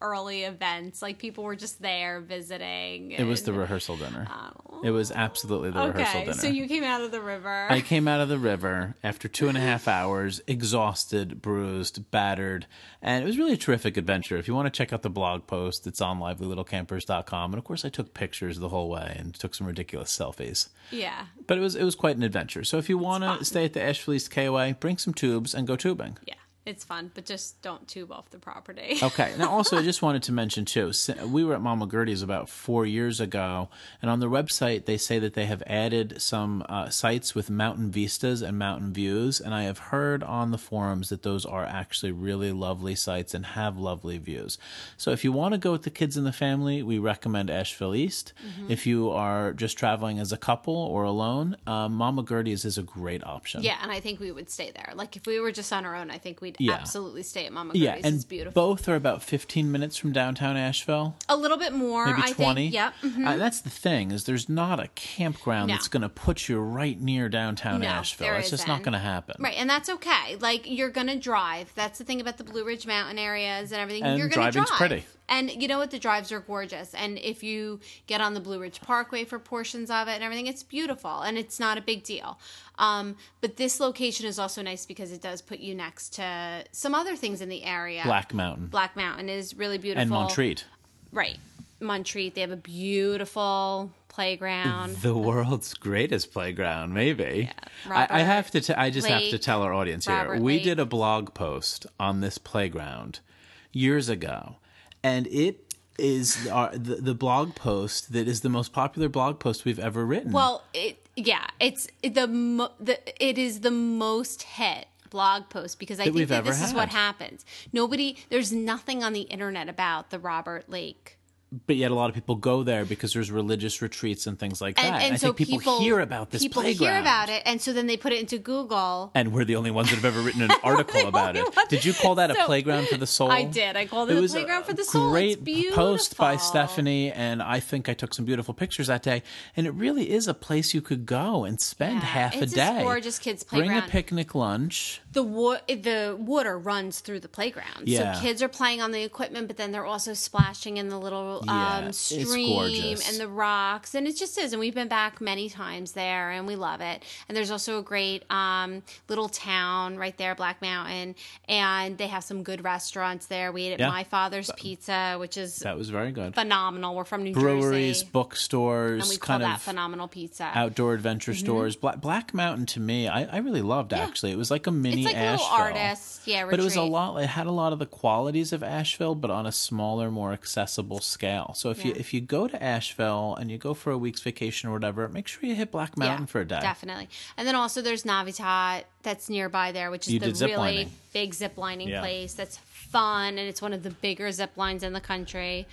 early events. Like people were just there visiting. It was the and- rehearsal dinner. Oh. It was absolutely the rehearsal Okay, dinner. so you came out of the river. I came out of the river after two and a half hours, exhausted, bruised, battered, and it was really a terrific adventure. If you want to check out the blog post, it's on lively little campers dot com. And of course, I took pictures the whole way and took some ridiculous selfies. Yeah. But it was it was quite an adventure. So if you want fun. to stay at the Asheville East K O A, bring some tubes and go tubing. Yeah. It's fun, but just don't tube off the property. Okay. Now, also, I just wanted to mention, too, we were at Mama Gertie's about four years ago, and on their website, they say that they have added some uh, sites with mountain vistas and mountain views, and I have heard on the forums that those are actually really lovely sites and have lovely views. So if you want to go with the kids and the family, we recommend Asheville East. Mm-hmm. If you are just traveling as a couple or alone, uh, Mama Gertie's is a great option. Yeah, and I think we would stay there. Like, if we were just on our own, I think we'd Yeah. absolutely stay at Mama Yeah, Gertie's. and It's beautiful. both are about fifteen minutes from downtown Asheville. A little bit more, Maybe I twenty. think. Yep. Mhm. Uh, that's the thing, is there's not a campground No. that's going to put you right near downtown No, Asheville. there It's just not isn't. going to happen. Right, and that's okay. Like, you're going to drive. That's the thing about the Blue Ridge Mountain areas and everything. And you're going to driving's drive. pretty. And you know what? The drives are gorgeous. And if you get on the Blue Ridge Parkway for portions of it and everything, it's beautiful. And it's not a big deal. Um, but this location is also nice because it does put you next to some other things in the area. Black Mountain. Black Mountain is really beautiful. And Montreat. Right. Montreat. They have a beautiful playground. The world's greatest playground, maybe. Yeah. I, I have to. Robert T- I just have to Lake. tell our audience Robert here. We Lake. did a blog post on this playground years ago, and it is our, the, the blog post that is the most popular blog post we've ever written. Well, it yeah, it's the mo- the it is the most hit blog post because I That think we've that ever this is what had. happens. Nobody, there's nothing on the internet about the Robert Lake. But yet a lot of people go there because there's religious retreats and things like that. And, and I so think people, hear about this people playground. hear about it, and so then they put it into Google. And we're the only ones that have ever written an article about it. only ones. Did you call that a So- playground for the soul? I did. I called it, It a was playground a for the soul. great It's beautiful. post by Stephanie, and I think I took some beautiful pictures that day. And it really is a place you could go and spend Yeah, half a it's day. a gorgeous kids' Bring playground. a picnic lunch. The wa- the water runs through the playground, Yeah. so kids are playing on the equipment, but then they're also splashing in the little Yeah, um, it's stream gorgeous. and the rocks, and it just is. And we've been back many times there, and we love it. And there's also a great um, little town right there, Black Mountain, and they have some good restaurants there. We ate at Yeah. My Father's Pizza, which is That was very good. phenomenal. We're from New Breweries, Jersey, bookstores, and we call kind that of phenomenal pizza. outdoor adventure stores. Black, Black Mountain, to me, I, I really loved, actually. It was like a mini it's like a little Asheville. artist, yeah. But it was a retreat. lot. It had a lot of the qualities of Asheville, but on a smaller, more accessible scale. So if you Yeah. if you go to Asheville and you go for a week's vacation or whatever, make sure you hit Black Mountain for a day. Definitely. And then also there's Navitat that's nearby there, which is You the did zip really lining. big zip lining Yeah. place that's fun, and it's one of the bigger zip lines in the country.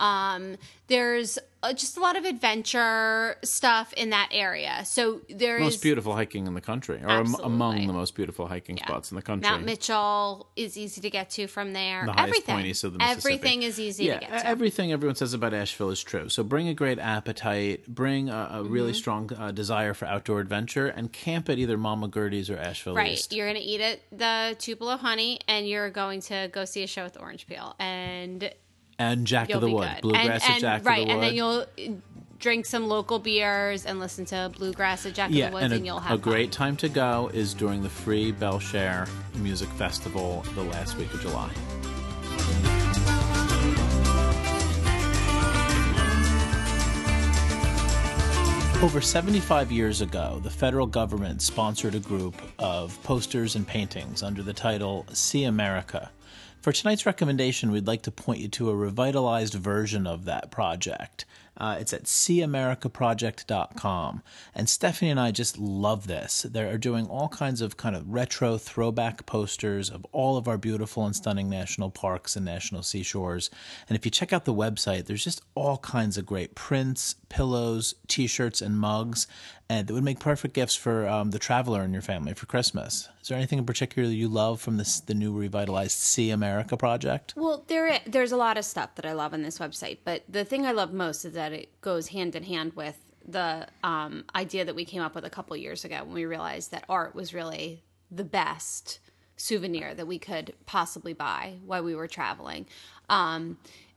Um, there's uh, just a lot of adventure stuff in that area. So there is Most beautiful hiking in the country, or am- Absolutely. among the most beautiful hiking yeah. spots in the country. Mount Mitchell is easy to get to from there. The highest everything, point east of the Mississippi. everything is easy yeah, to get to. everything everyone says about Asheville is true. So bring a great appetite, bring a, a really Mm-hmm. strong uh, desire for outdoor adventure, and camp at either Mama Gertie's or Asheville Right, East. you're going to eat at the Tupelo Honey, and you're going to go see a show with Orange Peel, and And Jack you'll of the be Wood, good. Bluegrass and, at and, Jack right, of the Wood. and then you'll drink some local beers and listen to Bluegrass at Jack yeah, of the Woods, and and, a, you'll a have great fun. time to go is during the free Belshare Music Festival the last week of July. Over seventy-five years ago, the federal government sponsored a group of posters and paintings under the title See America. For tonight's recommendation, we'd like to point you to a revitalized version of that project. Uh, it's at see america project dot com. And Stephanie and I just love this. They're doing all kinds of kind of retro throwback posters of all of our beautiful and stunning national parks and national seashores. And if you check out the website, there's just all kinds of great prints, pillows, t-shirts, and mugs. And that would make perfect gifts for um, the traveler in your family for Christmas. Is there anything in particular you love from this the new revitalized See America project? Well, there i- there's a lot of stuff that I love on this website, but the thing I love most is that it goes hand in hand with the um, idea that we came up with a couple years ago when we realized that art was really the best souvenir that we could possibly buy while we were traveling. Um,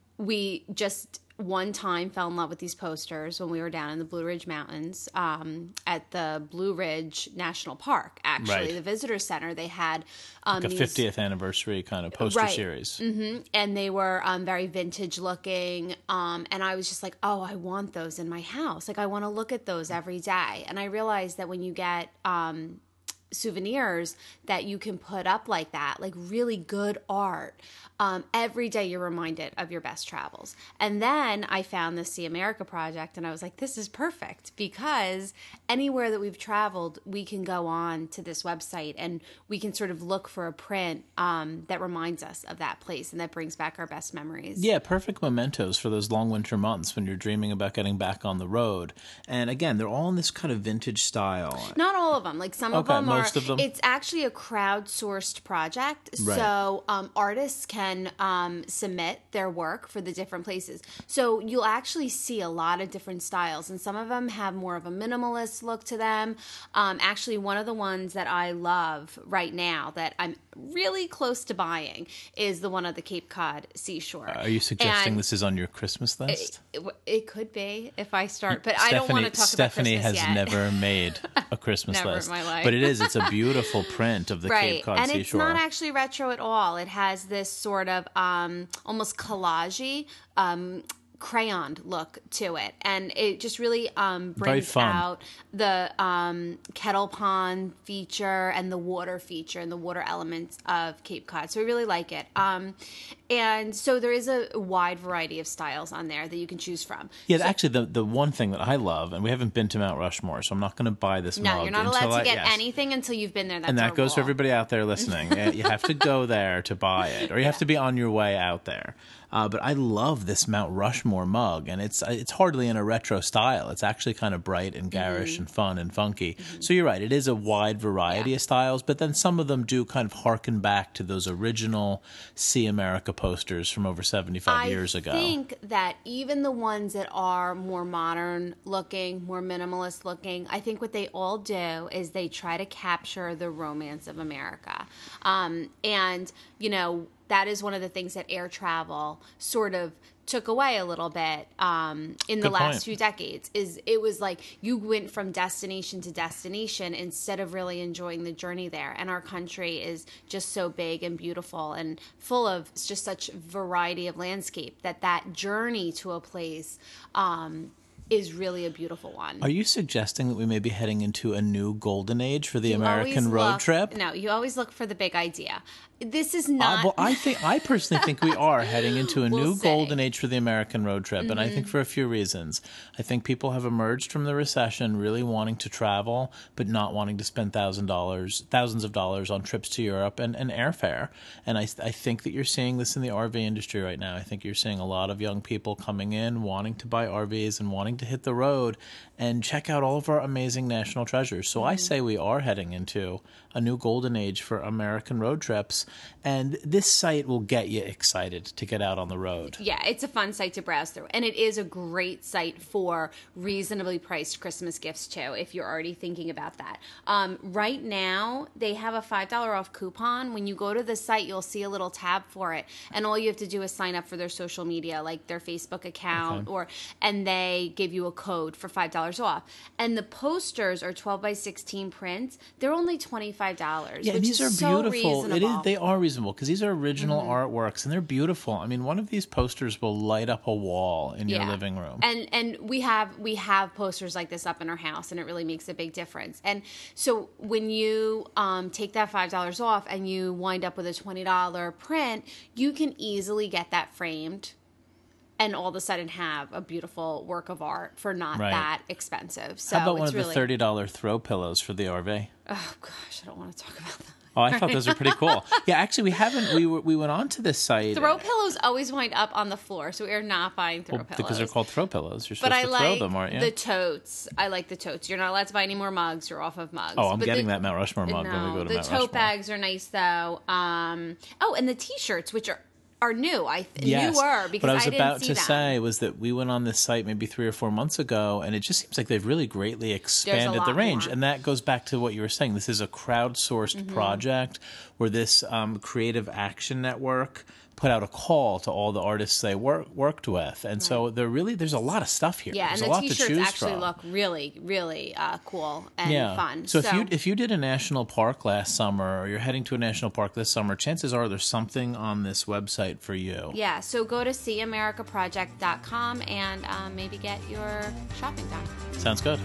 we just one time fell in love with these posters when we were down in the Blue Ridge Mountains um, at the Blue Ridge National Park, actually. Right. The visitor center, they had um, like a these, fiftieth anniversary kind of poster right. series. Mm-hmm. And they were um, very vintage looking. Um, and I was just like, oh, I want those in my house. Like, I want to look at those every day. And I realized that when you get um, souvenirs that you can put up like that, like really good art, um, every day you're reminded of your best travels. And then I found the See America project, and I was like, this is perfect, because anywhere that we've traveled, we can go on to this website and we can sort of look for a print um, that reminds us of that place and that brings back our best memories. Yeah, perfect mementos for those long winter months when you're dreaming about getting back on the road. And again, they're all in this kind of vintage style. Not all of them. Like some of Okay, them most are. of them? It's actually a crowdsourced project, Right. so um, artists can um, submit their work for the different places. So you'll actually see a lot of different styles, and some of them have more of a minimalist look to them. Um, actually, one of the ones that I love right now that I'm really close to buying is the one at the Cape Cod seashore. Are you suggesting And this is on your Christmas list? It, it, it could be if I start, but I don't want to talk Stephanie about Christmas has yet. never made a Christmas Never in list. my life. But it is. It's a beautiful print of the Right. Cape Cod and seashore. it's not actually retro at all. It has this sort of um, almost collage-y um, crayon look to it, and it just really um, Very brings fun. out the um, kettle pond feature and the water feature and the water elements of Cape Cod. So I really like it. Um, and so there is a wide variety of styles on there that you can choose from. Yeah, actually, the the one thing that I love, and we haven't been to Mount Rushmore, so I'm not going to buy this No, mug you're not allowed until to I- get yes. anything until you've been there. That's And that our goes for rule. everybody out there listening. Uh, you have to go there to buy it, or you have to be on your way out there. Uh, but I love this Mount Rushmore mug, and it's it's hardly in a retro style. It's actually kind of bright and garish Mm-hmm. and fun and funky. Mm-hmm. So you're right, it is a wide variety Yeah. of styles, but then some of them do kind of harken back to those original See America posters from over seventy-five I years ago. think that even the ones that are more modern looking, more minimalist looking, I think what they all do is they try to capture the romance of America. Um, and, you know, that is one of the things that air travel sort of took away a little bit um, in the Good last point. few decades. Is it was like you went from destination to destination instead of really enjoying the journey there. And our country is just so big and beautiful and full of just such variety of landscape that that journey to a place um, is really a beautiful one. Are you suggesting that we may be heading into a new golden age for the You American always road look- trip? No, you always look for the big idea. This is Uh, not. well, I think I personally think we are heading into a We'll new see. golden age for the American road trip, and I Mm-hmm. think for a few reasons. I think people have emerged from the recession really wanting to travel, but not wanting to spend thousand dollars, thousands of dollars on trips to Europe and, and airfare. And I, I think that you're seeing this in the R V industry right now. I think you're seeing a lot of young people coming in, wanting to buy R Vs and wanting to hit the road and check out all of our amazing national treasures. So I say we are heading into a new golden age for American road trips, and this site will get you excited to get out on the road. Yeah, it's a fun site to browse through. And it is a great site for reasonably priced Christmas gifts, too, if you're already thinking about that. Um, right now, they have a five dollars off coupon. When you go to the site, you'll see a little tab for it. And all you have to do is sign up for their social media, like their Facebook account, Okay. or and they give you a code for five dollars off. And the posters are twelve by sixteen prints. They're only twenty-five dollars, Yeah, which and these is are so beautiful. reasonable. It is. They are reasonable because these are original Mm-hmm. artworks and they're beautiful. I mean, one of these posters will light up a wall in your living room. And and we have we have posters like this up in our house, and it really makes a big difference. And so when you um, take that five dollars off and you wind up with a twenty dollar print, you can easily get that framed and all of a sudden have a beautiful work of art for not Right. that expensive. So How about one it's of really, the thirty dollars throw pillows for the R V? Oh gosh, I don't want to talk about that. Oh, I thought those were pretty cool. Yeah, actually, we haven't. We were, we went on to this site. Throw pillows always wind up on the floor, so we are not buying throw Well, pillows. because they're called throw pillows. You're But supposed I to like throw them, aren't you? the totes. I like the totes. You're not allowed to buy any more mugs. You're off of mugs. oh, I'm But getting the, that Mount Rushmore mug no, when we go to the Mount tote Rushmore. bags are nice though. Um, oh, and the T-shirts, which are are new. I th- Yes. newer because what I was I didn't about see to them. say was that we went on this site maybe three or four months ago, and it just seems like they've really greatly expanded lot the range. more. And that goes back to what you were saying. This is a crowdsourced Mm-hmm. project where this um, Creative Action Network put out a call to all the artists they wor- worked with. And so there really, there's a lot of stuff here. Yeah, there's and a the lot to T-shirts choose actually from. look really, really uh, cool and Yeah. fun. So, if you if you did a national park last summer, or you're heading to a national park this summer, chances are there's something on this website for you. yeah, so go to see america project dot com and um, maybe get your shopping done. Sounds good.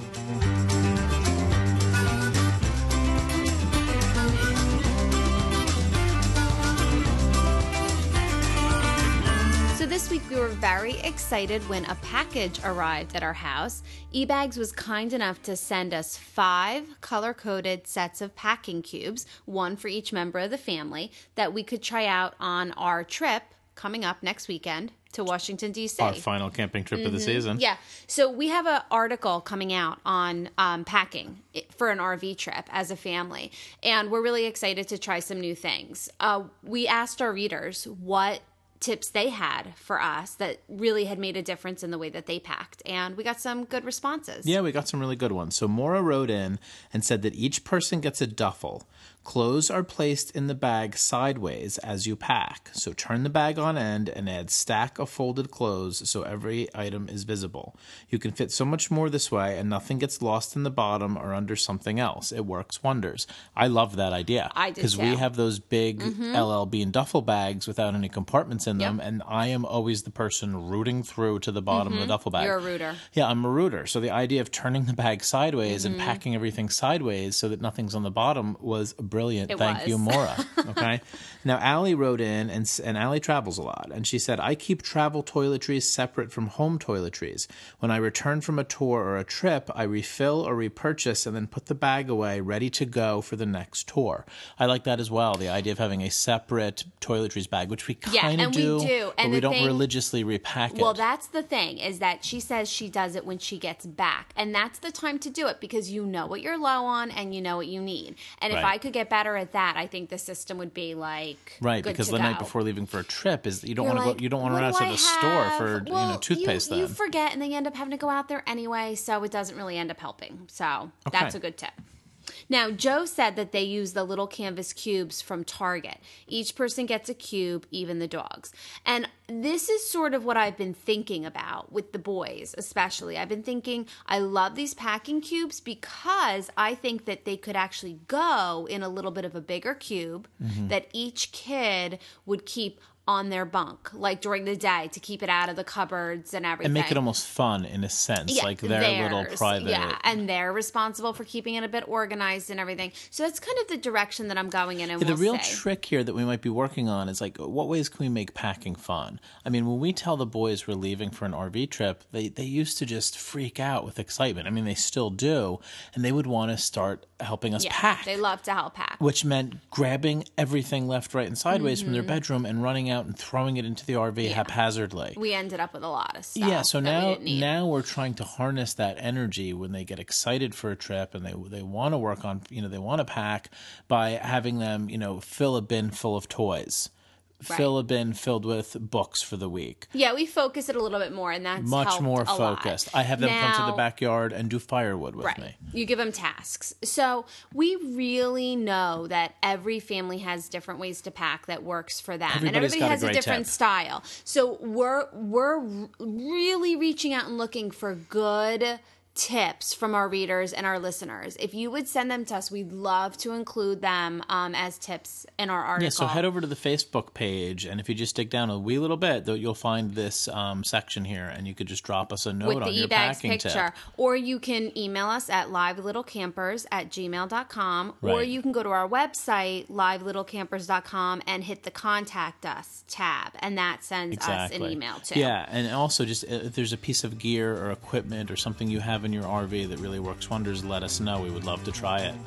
So this week we were very excited when a package arrived at our house. eBags was kind enough to send us five color-coded sets of packing cubes, one for each member of the family, that we could try out on our trip coming up next weekend to Washington, D C Our final camping trip of the season. Yeah. So we have an article coming out on um, packing for an R V trip as a family, and we're really excited to try some new things. Uh, we asked our readers what tips they had for us that really had made a difference in the way that they packed, and we got some good responses. Yeah, we got some really good ones. So Maura wrote in and said that each person gets a duffel. Clothes are placed in the bag sideways as you pack. So turn the bag on end and add stack of folded clothes so every item is visible. You can fit so much more this way and nothing gets lost in the bottom or under something else. It works wonders. I love that idea. I did Because too. we have those big Mm-hmm. L L Bean duffel bags without any compartments in them, Yep. and I am always the person rooting through to the bottom of the duffel bag. Mm-hmm. You're a rooter. Yeah, I'm a rooter. So the idea of turning the bag sideways Mm-hmm. and packing everything sideways so that nothing's on the bottom was brilliant. It Thank was. you, Maura. Okay. Now, Allie wrote in, and, s- and Allie travels a lot, and she said, I keep travel toiletries separate from home toiletries. When I return from a tour or a trip, I refill or repurchase and then put the bag away ready to go for the next tour. I like that as well, the idea of having a separate toiletries bag, which we Yeah, kind of and we do, do. but And we the don't thing- religiously repack it. Well, that's the thing, is that she says she does it when she gets back. And that's the time to do it because you know what you're low on and you know what you need. And if Right. I could get better at that, I think the system would be like Right, good because to the go. night before leaving for a trip is you don't You're want to like, go. You don't want to what run do outside I the store have? for Well, you know toothpaste. You, then you forget, and then you end up having to go out there anyway, so it doesn't really end up helping. So that's a good tip. Now, Joe said that they use the little canvas cubes from Target. Each person gets a cube, even the dogs. And this is sort of what I've been thinking about with the boys, especially. I've been thinking, I love these packing cubes because I think that they could actually go in a little bit of a bigger cube Mm-hmm. that each kid would keep on their bunk, like during the day, to keep it out of the cupboards and everything. and make it almost fun in a sense, Yeah, like their little theirs. private. Yeah, and they're responsible for keeping it a bit organized and everything. So that's kind of the direction that I'm going in. And Yeah, the we'll real see. trick here that we might be working on is like, what ways can we make packing fun? I mean, when we tell the boys we're leaving for an R V trip, they, they used to just freak out with excitement. I mean, they still do, and they would want to start helping us Yeah, pack. they love to help pack. Which meant grabbing everything left, right, and sideways from Mm-hmm. their bedroom and running out and throwing it into the R V haphazardly. We ended up with a lot of stuff. Yeah, so that we now didn't need. now we're trying to harness that energy when they get excited for a trip and they they want to work on, you know, they want to pack by having them, you know, fill a bin full of toys. Right. Fill a bin filled with books for the week. Yeah, we focus it a little bit more, and that's Much helped more a lot. focused. I have them come to Now- the backyard and do firewood with Right. me. You give them tasks. So we really know that every family has different ways to pack that works for them. and Everybody's everybody got a has a, great different tip. style. So we're we're r- really reaching out and looking for good tips from our readers and our listeners. If you would send them to us, we'd love to include them um, as tips in our article. Yeah, so head over to the Facebook page, and if you just dig down a wee little bit, though, you'll find this um, section here, and you could just drop us a note with on the your eBags packing picture. tip. Or you can email us at livelittlecampers at gmail dot com. Or Right. you can go to our website, livelittlecampers dot com, and hit the Contact Us tab. And that sends Exactly. us an email too. Yeah, and also just uh, if there's a piece of gear or equipment or something you have in your R V that really works wonders, let us know. We would love to try it.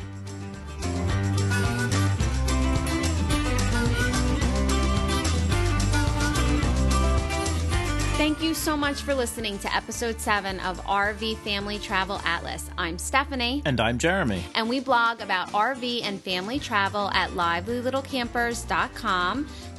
Thank you so much for listening to episode seven of R V Family Travel Atlas. I'm Stephanie. And I'm Jeremy. And we blog about R V and family travel at lively little campers dot com.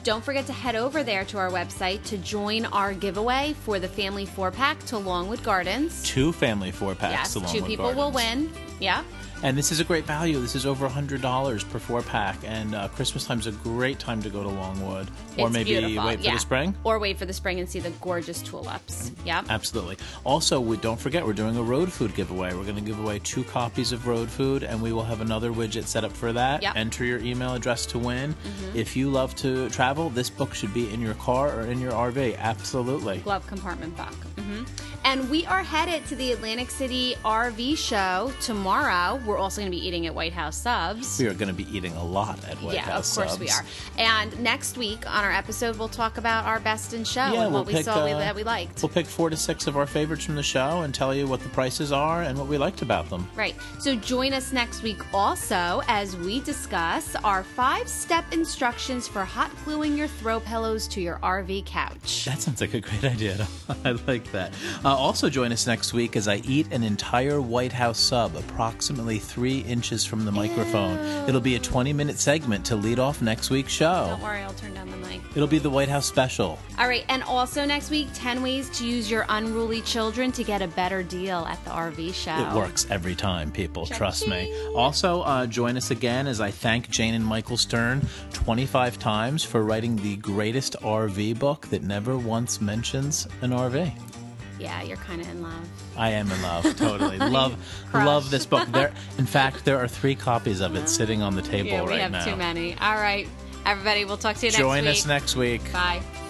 don't forget to head over there to our website to join our giveaway for the family four-pack to Longwood Gardens. Two family four-packs Yes, to Longwood two people Gardens. will win. Yeah. And this is a great value. This is over one hundred dollars per four-pack, and uh, Christmas time's a great time to go to Longwood. Or It's maybe beautiful, wait for yeah. the spring. Or wait for the spring and see the gorgeous tulips. Yeah. Absolutely. Also, we don't forget, we're doing a road food giveaway. We're going to give away two copies of road food, and we will have another widget set up for that. Yep. Enter your email address to win. Mm-hmm. If you love to travel, this book should be in your car or in your R V. Absolutely. Glove compartment book. Mm-hmm. And we are headed to the Atlantic City R V show tomorrow. We're also going to be eating at White House Subs. We are going to be eating a lot at White yeah, House of course Subs. we are. And next week on our episode, we'll talk about our best in show Yeah, and we'll what we pick, saw we, uh, that we liked. We'll pick four to six of our favorites from the show and tell you what the prices are and what we liked about them. Right. So join us next week also as we discuss our five-step instructions for hot gluing your throw pillows to your R V couch. That sounds like a great idea. I like that. Uh, also join us next week as I eat an entire White House sub, approximately three inches from the microphone. Ew. It'll be a twenty-minute segment to lead off next week's show. Don't worry, I'll turn down the mic. It'll be the White House special. All right, and also next week, ten ways to use your unruly children to get a better deal at the R V show. It works every time, people. Trust me. Cha-ching. Also, uh, join us again as I thank Jane and Michael Stern twenty-five times for writing the greatest R V book that never once mentions an R V. Yeah, you're kind of in love. I am in love, totally. love, Crush. love this book. There, in fact, there are three copies of it sitting on the table Yeah, we right have now. too many. All right, everybody, we'll talk to you next week. Join us next week. Bye.